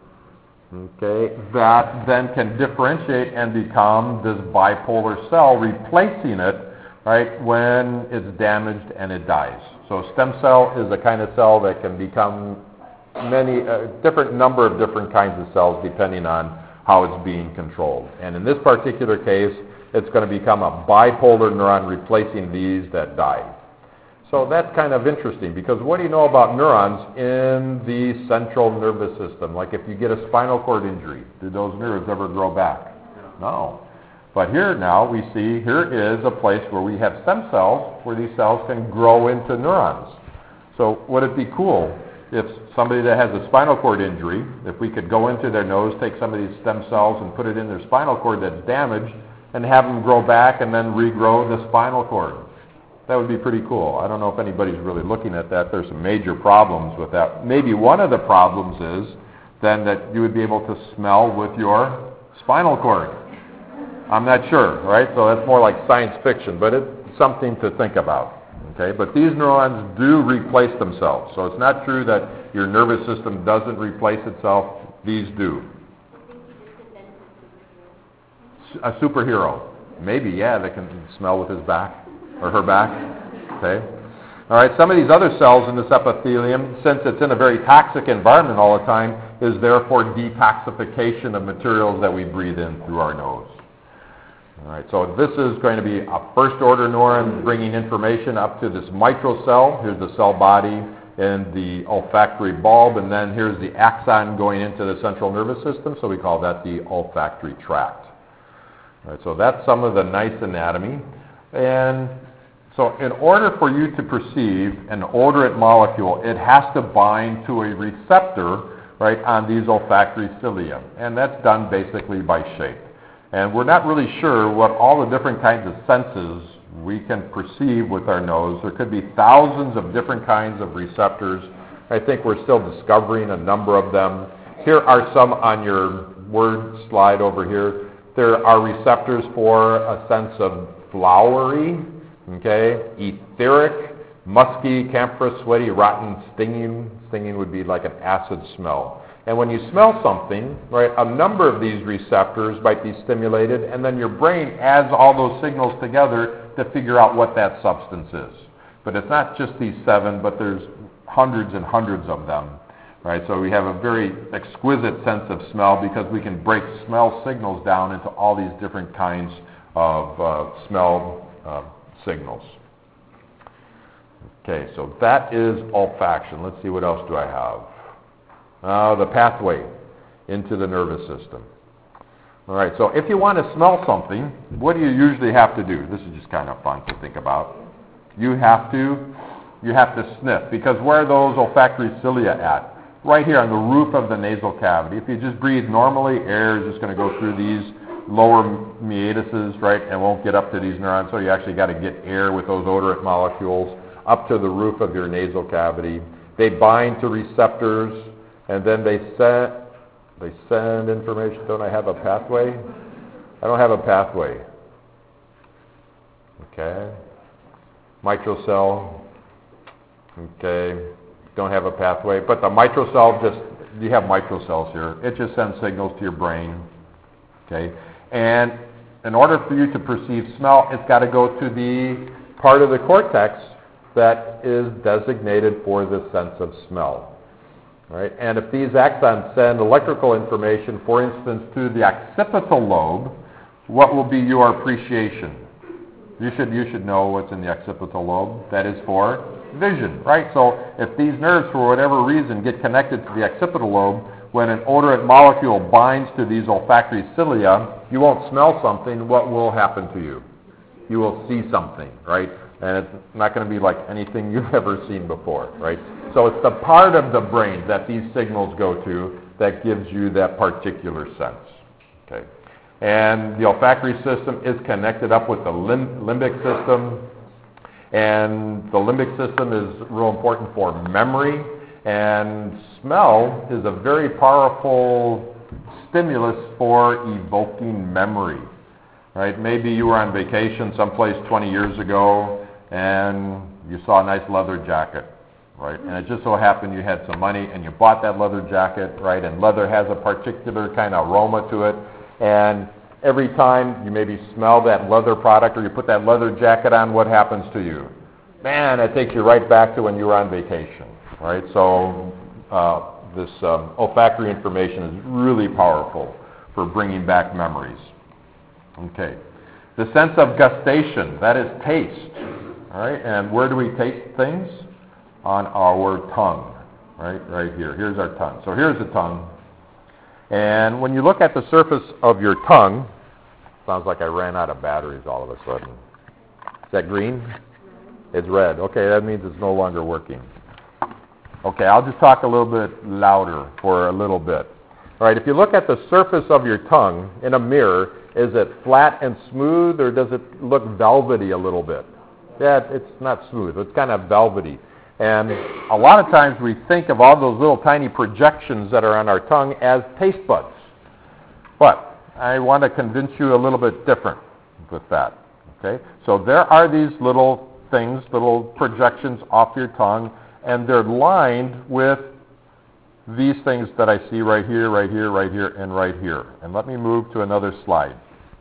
S1: Okay, that then can differentiate and become this bipolar cell, replacing it, right, when it's damaged and it dies. So a stem cell is a kind of cell that can become many, different number of different kinds of cells depending on how it's being controlled. And in this particular case, it's going to become a bipolar neuron replacing these that died. So that's kind of interesting because what do you know about neurons in the central nervous system? Like if you get a spinal cord injury, do those nerves ever grow back? No. But here now we see, here is a place where we have stem cells where these cells can grow into neurons. So would it be cool if somebody that has a spinal cord injury, if we could go into their nose, take some of these stem cells and put it in their spinal cord that's damaged and have them grow back and then regrow the spinal cord? That would be pretty cool. I don't know if anybody's really looking at that. There's some major problems with that. Maybe one of the problems is then that you would be able to smell with your spinal cord. I'm not sure, right? So that's more like science fiction, but it's something to think about. Okay, but these neurons do replace themselves. So it's not true that your nervous system doesn't replace itself. These do. A superhero. Maybe, yeah, that can smell with his back or her back. Okay. All right, some of these other cells in this epithelium, since it's in a very toxic environment all the time, is there for detoxification of materials that we breathe in through our nose. All right, so this is going to be a first-order neuron bringing information up to this mitral cell. Here's the cell body in the olfactory bulb, and then here's the axon going into the central nervous system, so we call that the olfactory tract. All right, so that's some of the nice anatomy. And so in order for you to perceive an odorant molecule, it has to bind to a receptor, right, on these olfactory cilia, and that's done basically by shape. And we're not really sure what all the different kinds of senses we can perceive with our nose. There could be thousands of different kinds of receptors. I think we're still discovering a number of them. Here are some on your word slide over here. There are receptors for a sense of flowery, okay, etheric, musky, camphorous, sweaty, rotten, stinging. Stinging would be like an acid smell. And when you smell something, right, a number of these receptors might be stimulated, and then your brain adds all those signals together to figure out what that substance is. But it's not just these 7, but there's hundreds and hundreds of them, right? So we have a very exquisite sense of smell because we can break smell signals down into all these different kinds of smell signals. Okay, so that is olfaction. Let's see, what else do I have? The pathway into the nervous system. All right, so if you want to smell something, what do you usually have to do? This is just kind of fun to think about. You have to sniff, because where are those olfactory cilia at? Right here on the roof of the nasal cavity. If you just breathe normally, air is just going to go through these lower meatuses, right, and won't get up to these neurons, so you actually got to get air with those odorant molecules up to the roof of your nasal cavity. They bind to receptors, and then they send information. Don't I have a pathway? I don't have a pathway. Okay. Mitrocell. Okay. Don't have a pathway. But the mitrocell you have mitrocells here. It just sends signals to your brain. Okay. And in order for you to perceive smell, it's got to go to the part of the cortex that is designated for the sense of smell. Right? And if these axons send electrical information, for instance, to the occipital lobe, what will be your appreciation? You should know what's in the occipital lobe. That is for vision, right? So if these nerves, for whatever reason, get connected to the occipital lobe, when an odorant molecule binds to these olfactory cilia, you won't smell something. What will happen to you? You will see something, right? And it's not going to be like anything you've ever seen before, right? So it's the part of the brain that these signals go to that gives you that particular sense, okay? And the olfactory system is connected up with the limbic system, and the limbic system is real important for memory, and smell is a very powerful stimulus for evoking memory, right? Maybe you were on vacation someplace 20 years ago, and you saw a nice leather jacket, right? And it just so happened you had some money and you bought that leather jacket, right? And leather has a particular kind of aroma to it. And every time you maybe smell that leather product or you put that leather jacket on, what happens to you? Man, it takes you right back to when you were on vacation, right? So this olfactory information is really powerful for bringing back memories. Okay. The sense of gustation, that is taste. All right, and where do we taste things? On our tongue, right here. Here's our tongue. So here's the tongue. And when you look at the surface of your tongue, sounds like I ran out of batteries all of a sudden. Is that green? It's red. Okay, that means it's no longer working. Okay, I'll just talk a little bit louder for a little bit. All right, if you look at the surface of your tongue in a mirror, is it flat and smooth, or does it look velvety a little bit? Yeah, it's not smooth. It's kind of velvety. And a lot of times we think of all those little tiny projections that are on our tongue as taste buds. But I want to convince you a little bit different with that. Okay? So there are these little things, little projections off your tongue, and they're lined with these things that I see right here, right here, right here, and right here. And let me move to another slide.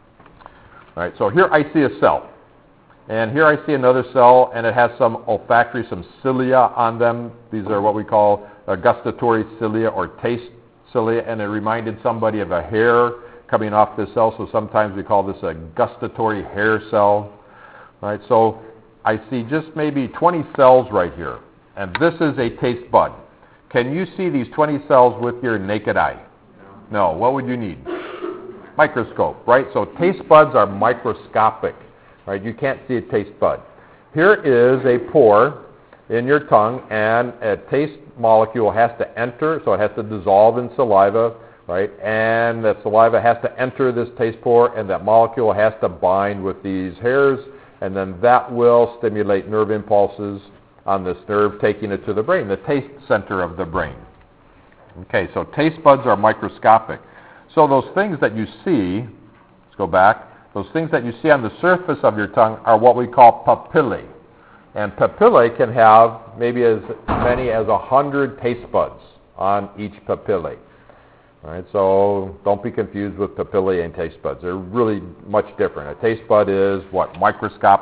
S1: All right, so here I see a cell. And here I see another cell, and it has some olfactory, some cilia on them. These are what we call gustatory cilia or taste cilia, and it reminded somebody of a hair coming off this cell, so sometimes we call this a gustatory hair cell. All right, so I see just maybe 20 cells right here, and this is a taste bud. Can you see these 20 cells with your naked eye? No. What would you need? Microscope, right? So taste buds are microscopic. Right, you can't see a taste bud. Here is a pore in your tongue, and a taste molecule has to enter, so it has to dissolve in saliva, right? And that saliva has to enter this taste pore, and that molecule has to bind with these hairs, and then that will stimulate nerve impulses on this nerve, taking it to the brain, the taste center of the brain. Okay, so taste buds are microscopic. So those things that you see, let's go back, those things that you see on the surface of your tongue are what we call papillae. And papillae can have maybe as many as 100 taste buds on each papillae. All right, so don't be confused with papillae and taste buds. They're really much different. A taste bud is what? Microscopic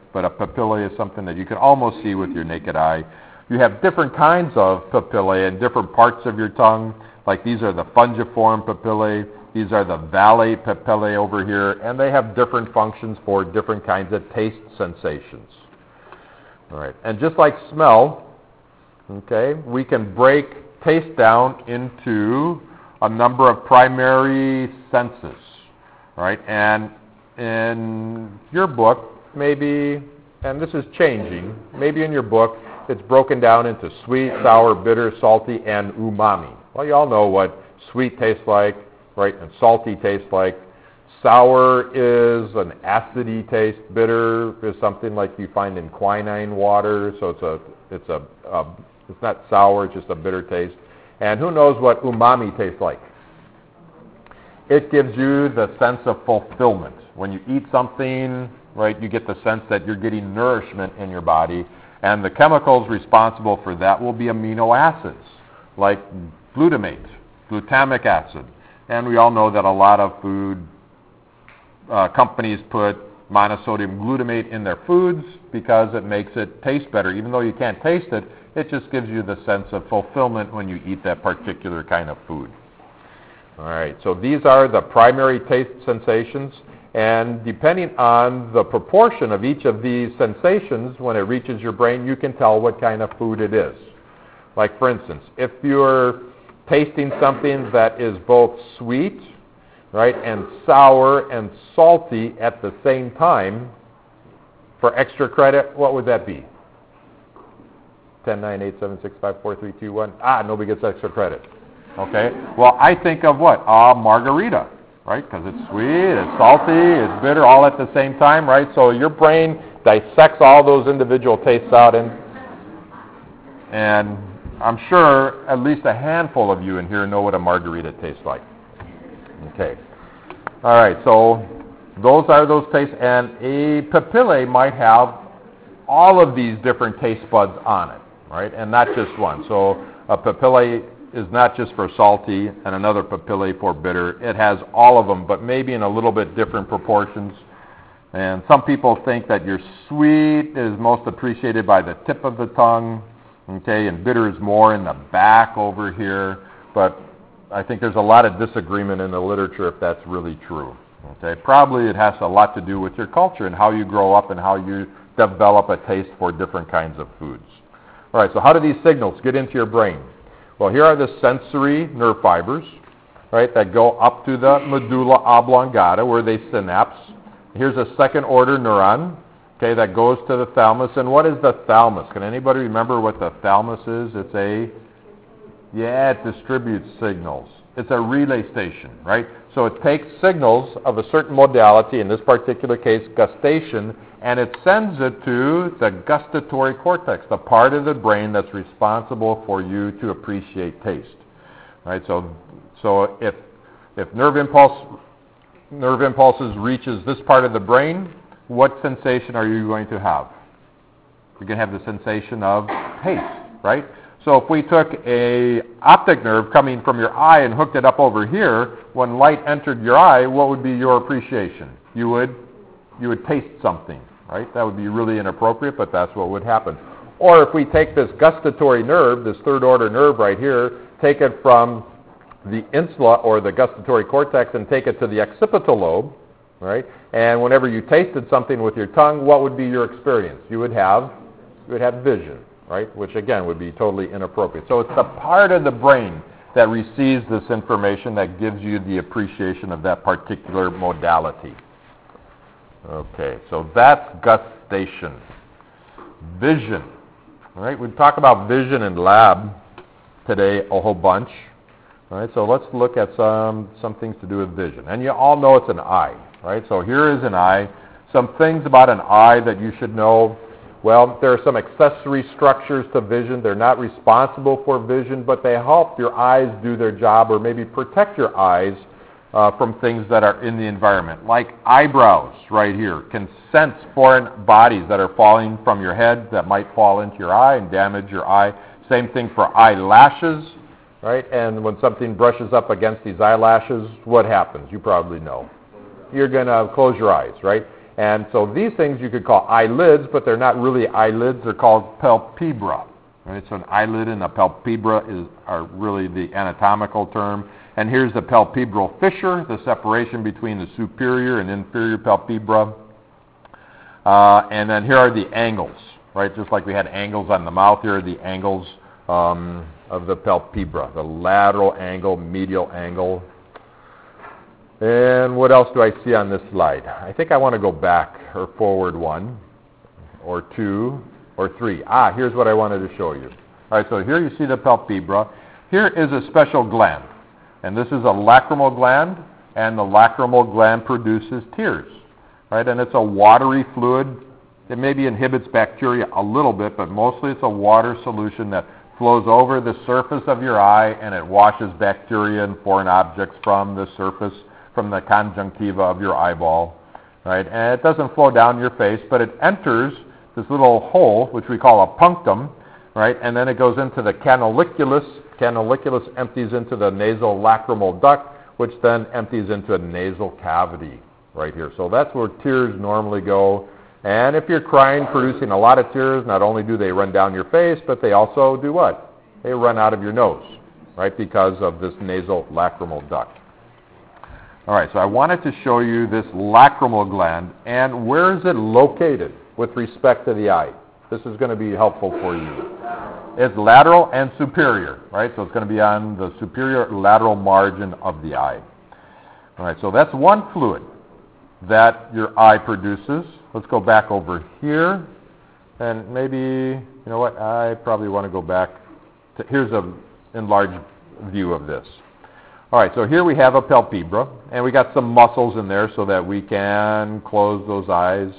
S1: but a papillae is something that you can almost see with your naked eye. You have different kinds of papillae in different parts of your tongue, like these are the fungiform papillae, these are the vallate papillae over here, and they have different functions for different kinds of taste sensations. All right, and just like smell, okay, we can break taste down into a number of primary senses, right? And in your book, maybe, and this is changing, maybe in your book, it's broken down into sweet, sour, bitter, salty, and umami. Well, you all know what sweet tastes like, right, and salty tastes like. Sour is an acidy taste. Bitter is something like you find in quinine water, so it's not sour, it's just a bitter taste. And who knows what umami tastes like? It gives you the sense of fulfillment. When you eat something, right, you get the sense that you're getting nourishment in your body, and the chemicals responsible for that will be amino acids, like glutamate, glutamic acid. And we all know that a lot of food companies put monosodium glutamate in their foods because it makes it taste better. Even though you can't taste it, it just gives you the sense of fulfillment when you eat that particular kind of food. All right, so these are the primary taste sensations, and depending on the proportion of each of these sensations, when it reaches your brain, you can tell what kind of food it is. Like, for instance, if you're tasting something that is both sweet, right, and sour and salty at the same time, for extra credit, what would that be? 10, 9, 8, 7, 6, 5, 4, 3, 2, 1. Nobody gets extra credit. Okay? Well, I think of what? Margarita, right? Because it's sweet, it's salty, it's bitter, all at the same time, right? So your brain dissects all those individual tastes out, and I'm sure at least a handful of you in here know what a margarita tastes like. Okay. All right, so those are those tastes, and a papillae might have all of these different taste buds on it, right? And not just one. So a papillae is not just for salty and another papillae for bitter. It has all of them, but maybe in a little bit different proportions. And some people think that your sweet is most appreciated by the tip of the tongue, okay, and bitter is more in the back over here. But I think there's a lot of disagreement in the literature if that's really true. Okay, probably it has a lot to do with your culture and how you grow up and how you develop a taste for different kinds of foods. All right, so how do these signals get into your brain? Well, here are the sensory nerve fibers, right, that go up to the medulla oblongata where they synapse. Here's a second order neuron, okay, that goes to the thalamus. And what is the thalamus? Can anybody remember what the thalamus is? It distributes signals. It's a relay station, right? So it takes signals of a certain modality, in this particular case, gustation, and it sends it to the gustatory cortex, the part of the brain that's responsible for you to appreciate taste. Right? So if nerve impulses reaches this part of the brain, what sensation are you going to have? You're going to have the sensation of taste, right? So if we took a optic nerve coming from your eye and hooked it up over here, when light entered your eye, what would be your appreciation? You would taste something, right? That would be really inappropriate, but that's what would happen. Or if we take this gustatory nerve, this third order nerve right here, take it from the insula or the gustatory cortex and take it to the occipital lobe, right? And whenever you tasted something with your tongue, what would be your experience? You would have vision, right? Which again would be totally inappropriate. So it's the part of the brain that receives this information that gives you the appreciation of that particular modality. Okay, so that's gustation. Vision. All right, we talk about vision in lab today a whole bunch. All right, so let's look at some things to do with vision. And you all know it's an eye, right? So here is an eye. Some things about an eye that you should know. Well, there are some accessory structures to vision. They're not responsible for vision, but they help your eyes do their job or maybe protect your eyes from things that are in the environment. Like eyebrows right here can sense foreign bodies that are falling from your head that might fall into your eye and damage your eye. Same thing for eyelashes, right? And when something brushes up against these eyelashes, what happens? You probably know. You're going to close your eyes, right? And so these things you could call eyelids, but they're not really eyelids. They're called palpebra. Right? So an eyelid and a palpebra are really the anatomical term. And here's the palpebral fissure, the separation between the superior and inferior palpebra. And then here are the angles, right? Just like we had angles on the mouth, here are the angles of the palpebra, the lateral angle, medial angle. And what else do I see on this slide? I think I want to go back or forward one or two or three. Here's what I wanted to show you. All right, so here you see the palpebra. Here is a special gland, and this is a lacrimal gland, and the lacrimal gland produces tears, right? And it's a watery fluid. It maybe inhibits bacteria a little bit, but mostly it's a water solution that flows over the surface of your eye, and it washes bacteria and foreign objects from the surface, from the conjunctiva of your eyeball, right? And it doesn't flow down your face, but it enters this little hole, which we call a punctum, right? And then it goes into the canaliculus. Canaliculus empties into the nasolacrimal duct, which then empties into a nasal cavity right here. So that's where tears normally go. And if you're crying, producing a lot of tears, not only do they run down your face, but they also do what? They run out of your nose, right? Because of this nasolacrimal duct. All right, so I wanted to show you this lacrimal gland, and where is it located with respect to the eye? This is going to be helpful for you. It's lateral and superior, right? So it's going to be on the superior lateral margin of the eye. All right, so that's one fluid that your eye produces. Let's go back over here, and maybe, you know what, I probably want to go back to, here's an enlarged view of this. All right, so here we have a palpebra, and we got some muscles in there so that we can close those eyes.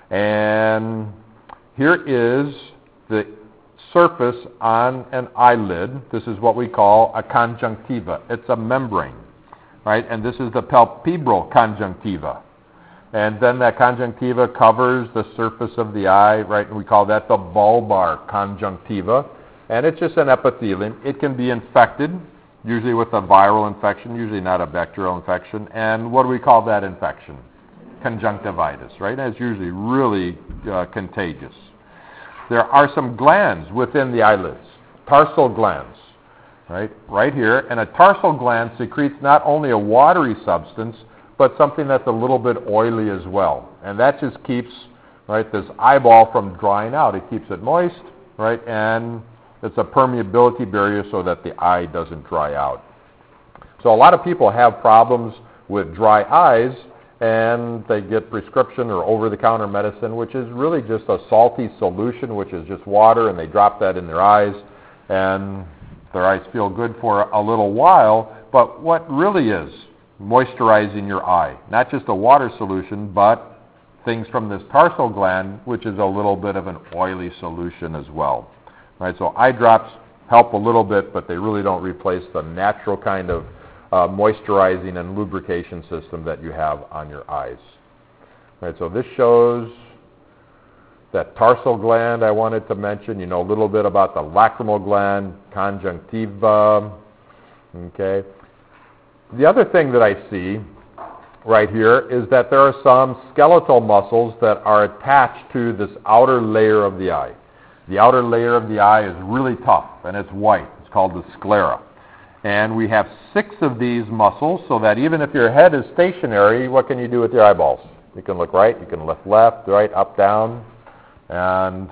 S1: And here is the surface on an eyelid. This is what we call a conjunctiva. It's a membrane, right? And this is the palpebral conjunctiva. And then that conjunctiva covers the surface of the eye, right? And we call that the bulbar conjunctiva. And it's just an epithelium. It can be infected, usually with a viral infection, usually not a bacterial infection. And what do we call that infection? Conjunctivitis, right? And it's usually really contagious. There are some glands within the eyelids, tarsal glands, right here. And a tarsal gland secretes not only a watery substance, but something that's a little bit oily as well. And that just keeps, right, this eyeball from drying out. It keeps it moist, right, and it's a permeability barrier so that the eye doesn't dry out. So a lot of people have problems with dry eyes, and they get prescription or over-the-counter medicine, which is really just a salty solution, which is just water, and they drop that in their eyes, and their eyes feel good for a little while. But what really is moisturizing your eye? Not just a water solution, but things from this tarsal gland, which is a little bit of an oily solution as well. Right, so eye drops help a little bit, but they really don't replace the natural kind of moisturizing and lubrication system that you have on your eyes. Right, so this shows that tarsal gland I wanted to mention. You know a little bit about the lacrimal gland, conjunctiva. Okay. The other thing that I see right here is that there are some skeletal muscles that are attached to this outer layer of the eye. The outer layer of the eye is really tough, and it's white. It's called the sclera. And we have 6 of these muscles, so that even if your head is stationary, what can you do with your eyeballs? You can look right, you can look left, right, up, down, and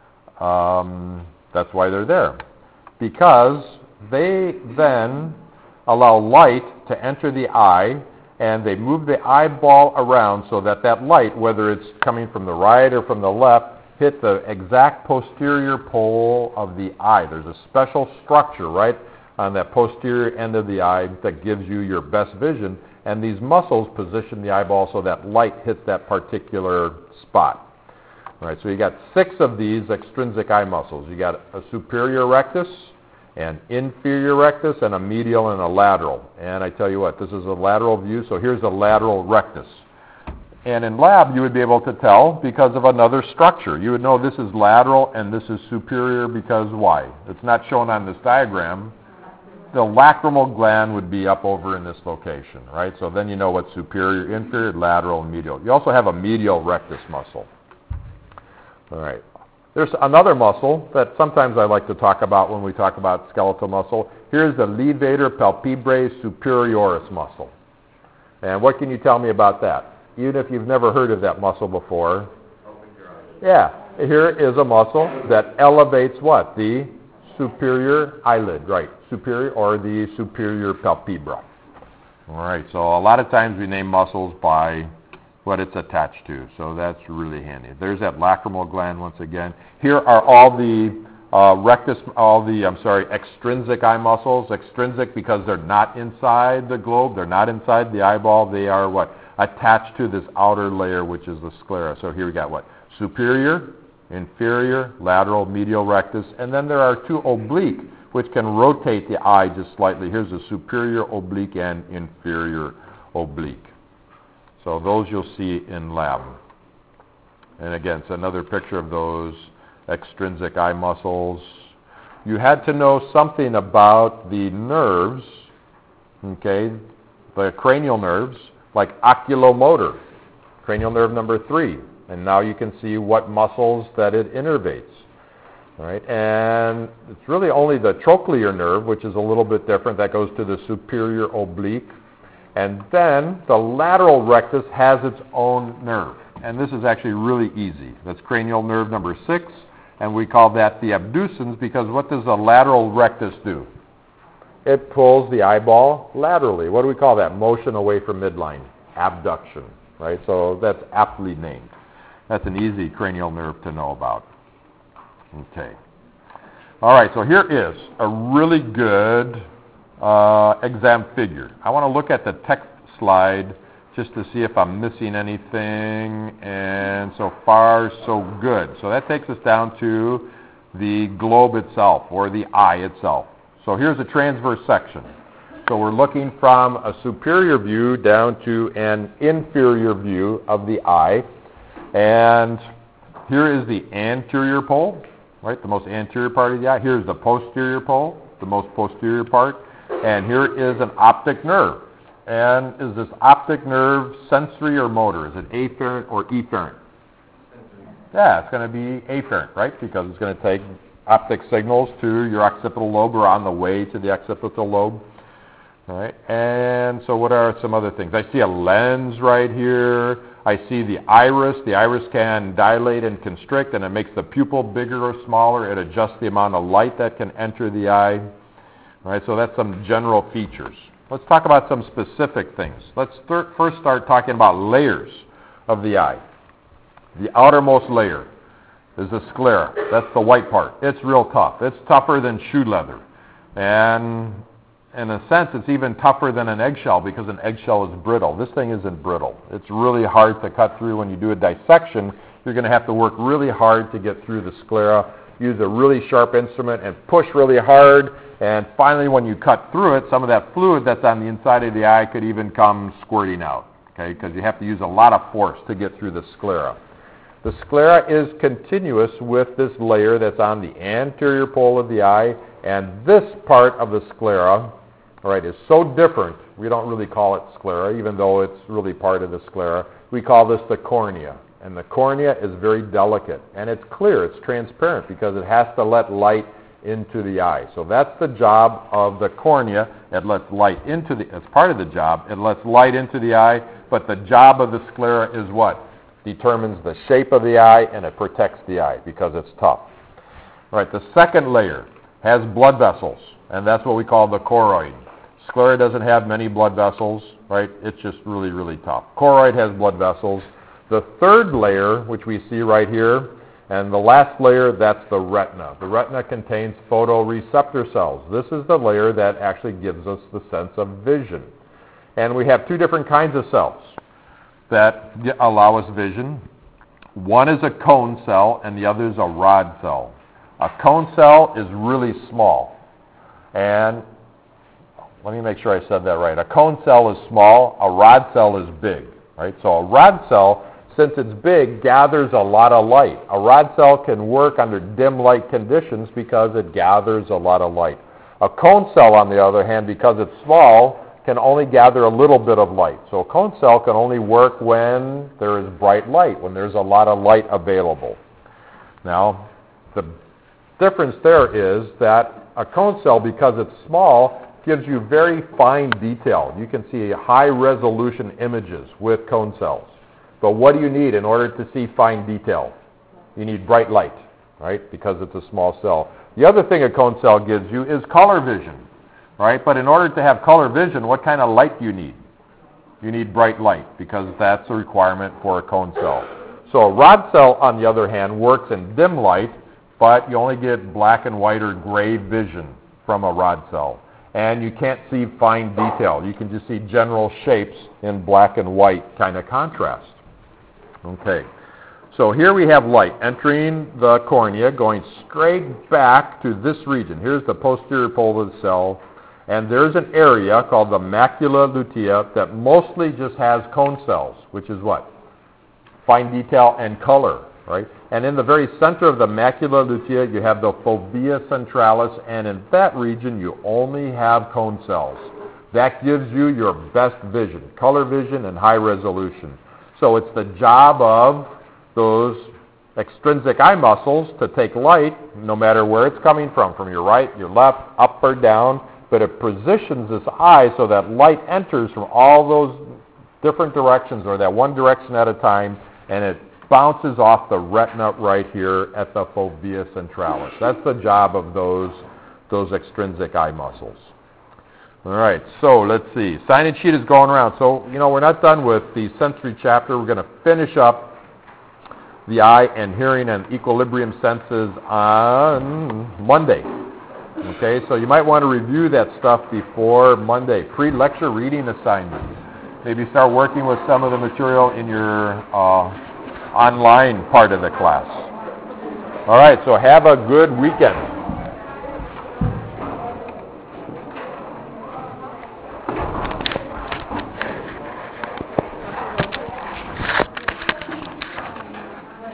S1: that's why they're there. Because they then allow light to enter the eye, and they move the eyeball around so that that light, whether it's coming from the right or from the left, hit the exact posterior pole of the eye. There's a special structure right on that posterior end of the eye that gives you your best vision, and these muscles position the eyeball so that light hits that particular spot. All right, so you got 6 of these extrinsic eye muscles. You got a superior rectus, an inferior rectus, and a medial and a lateral. And I tell you what, this is a lateral view, so here's a lateral rectus. And in lab, you would be able to tell because of another structure. You would know this is lateral and this is superior because why? It's not shown on this diagram. the lacrimal gland would be up over in this location, right? So then you know what superior, inferior, lateral, and medial. You also have a medial rectus muscle. All right. There's another muscle that sometimes I like to talk about when we talk about skeletal muscle. Here's the levator palpebrae superioris muscle. And what can you tell me about that? Even if you've never heard of that muscle before. Yeah, here is a muscle that elevates what? The superior eyelid, right? Superior or the superior palpebra. All right, so a lot of times we name muscles by what it's attached to, so that's really handy. There's that lacrimal gland once again. Here are all the extrinsic eye muscles. Extrinsic because they're not inside the globe, they're not inside the eyeball. They are what? Attached to this outer layer, which is the sclera. So here we got what? Superior, inferior, lateral, medial rectus, and then there are two oblique, which can rotate the eye just slightly. Here's the superior oblique and inferior oblique. So those you'll see in lab. And again, it's another picture of those extrinsic eye muscles. You had to know something about the nerves, okay, the cranial nerves, like oculomotor, cranial nerve number 3. And now you can see what muscles that it innervates. All right, and it's really only the trochlear nerve, which is a little bit different, that goes to the superior oblique. And then the lateral rectus has its own nerve. And this is actually really easy. That's cranial nerve number 6, and we call that the abducens because what does the lateral rectus do? It pulls the eyeball laterally. What do we call that? Motion away from midline. Abduction, right? So that's aptly named. That's an easy cranial nerve to know about. Okay. All right, so here is a really good exam figure. I want to look at the text slide just to see if I'm missing anything, and so far, so good. So that takes us down to the globe itself, or the eye itself. So here's a transverse section. So we're looking from a superior view down to an inferior view of the eye, and here is the anterior pole, right, the most anterior part of the eye. Here's the posterior pole, the most posterior part. And here is an optic nerve. And is this optic nerve sensory or motor? Is it afferent or efferent? Sensory. Yeah, it's going to be afferent, right? Because it's going to take optic signals to your occipital lobe or on the way to the occipital lobe. All right. And so what are some other things? I see a lens right here. I see the iris. The iris can dilate and constrict, and it makes the pupil bigger or smaller. It adjusts the amount of light that can enter the eye. All right, so that's some general features. Let's talk about some specific things. Let's first start talking about layers of the eye. The outermost layer is the sclera. That's the white part. It's real tough. It's tougher than shoe leather. And in a sense, it's even tougher than an eggshell because an eggshell is brittle. This thing isn't brittle. It's really hard to cut through. When you do a dissection, you're going to have to work really hard to get through the sclera, use a really sharp instrument, and push really hard. And finally, when you cut through it, some of that fluid that's on the inside of the eye could even come squirting out, okay, because you have to use a lot of force to get through the sclera. The sclera is continuous with this layer that's on the anterior pole of the eye, and this part of the sclera, all right, is so different, we don't really call it sclera, even though it's really part of the sclera. We call this the cornea. And the cornea is very delicate, and it's clear, it's transparent, because it has to let light into the eye. So that's the job of the cornea. It lets light into the, as part of the job, it lets light into the eye, but the job of the sclera is what? Determines the shape of the eye, and it protects the eye because it's tough. All right, the second layer has blood vessels, and that's what we call the choroid. Sclera doesn't have many blood vessels, right? It's just really, really tough. Choroid has blood vessels. The third layer, which we see right here, and the last layer, that's the retina. The retina contains photoreceptor cells. This is the layer that actually gives us the sense of vision. And we have two different kinds of cells that allow us vision. One is a cone cell, and the other is a rod cell. A cone cell is really small. And let me make sure I said that right. A cone cell is small, a rod cell is big, right? So a rod cell, since it's big, gathers a lot of light. A rod cell can work under dim light conditions because it gathers a lot of light. A cone cell, on the other hand, because it's small, can only gather a little bit of light. So a cone cell can only work when there is bright light, when there's a lot of light available. Now, the difference there is that a cone cell, because it's small, gives you very fine detail. You can see high-resolution images with cone cells. But what do you need in order to see fine detail? You need bright light, right, because it's a small cell. The other thing a cone cell gives you is color vision, right? But in order to have color vision, what kind of light do you need? You need bright light, because that's a requirement for a cone cell. So a rod cell, on the other hand, works in dim light, but you only get black and white or gray vision from a rod cell. And you can't see fine detail. You can just see general shapes in black and white kind of contrast. Okay. So here we have light entering the cornea, going straight back to this region. Here's the posterior pole of the cell, and there's an area called the macula lutea that mostly just has cone cells, which is what? Fine detail and color, right? And in the very center of the macula lutea, you have the fovea centralis, and in that region, you only have cone cells. That gives you your best vision, color vision and high resolution. So it's the job of those extrinsic eye muscles to take light, no matter where it's coming from your right, your left, up or down, but it positions this eye so that light enters from all those different directions, or that one direction at a time, and it bounces off the retina right here at the fovea centralis. That's the job of those extrinsic eye muscles. All right, so let's see. Sign-in sheet is going around. So, we're not done with the sensory chapter. We're going to finish up the eye and hearing and equilibrium senses on Monday. Okay, so you might want to review that stuff before Monday. Pre-lecture reading assignments. Maybe start working with some of the material in your online part of the class. All right, so have a good weekend.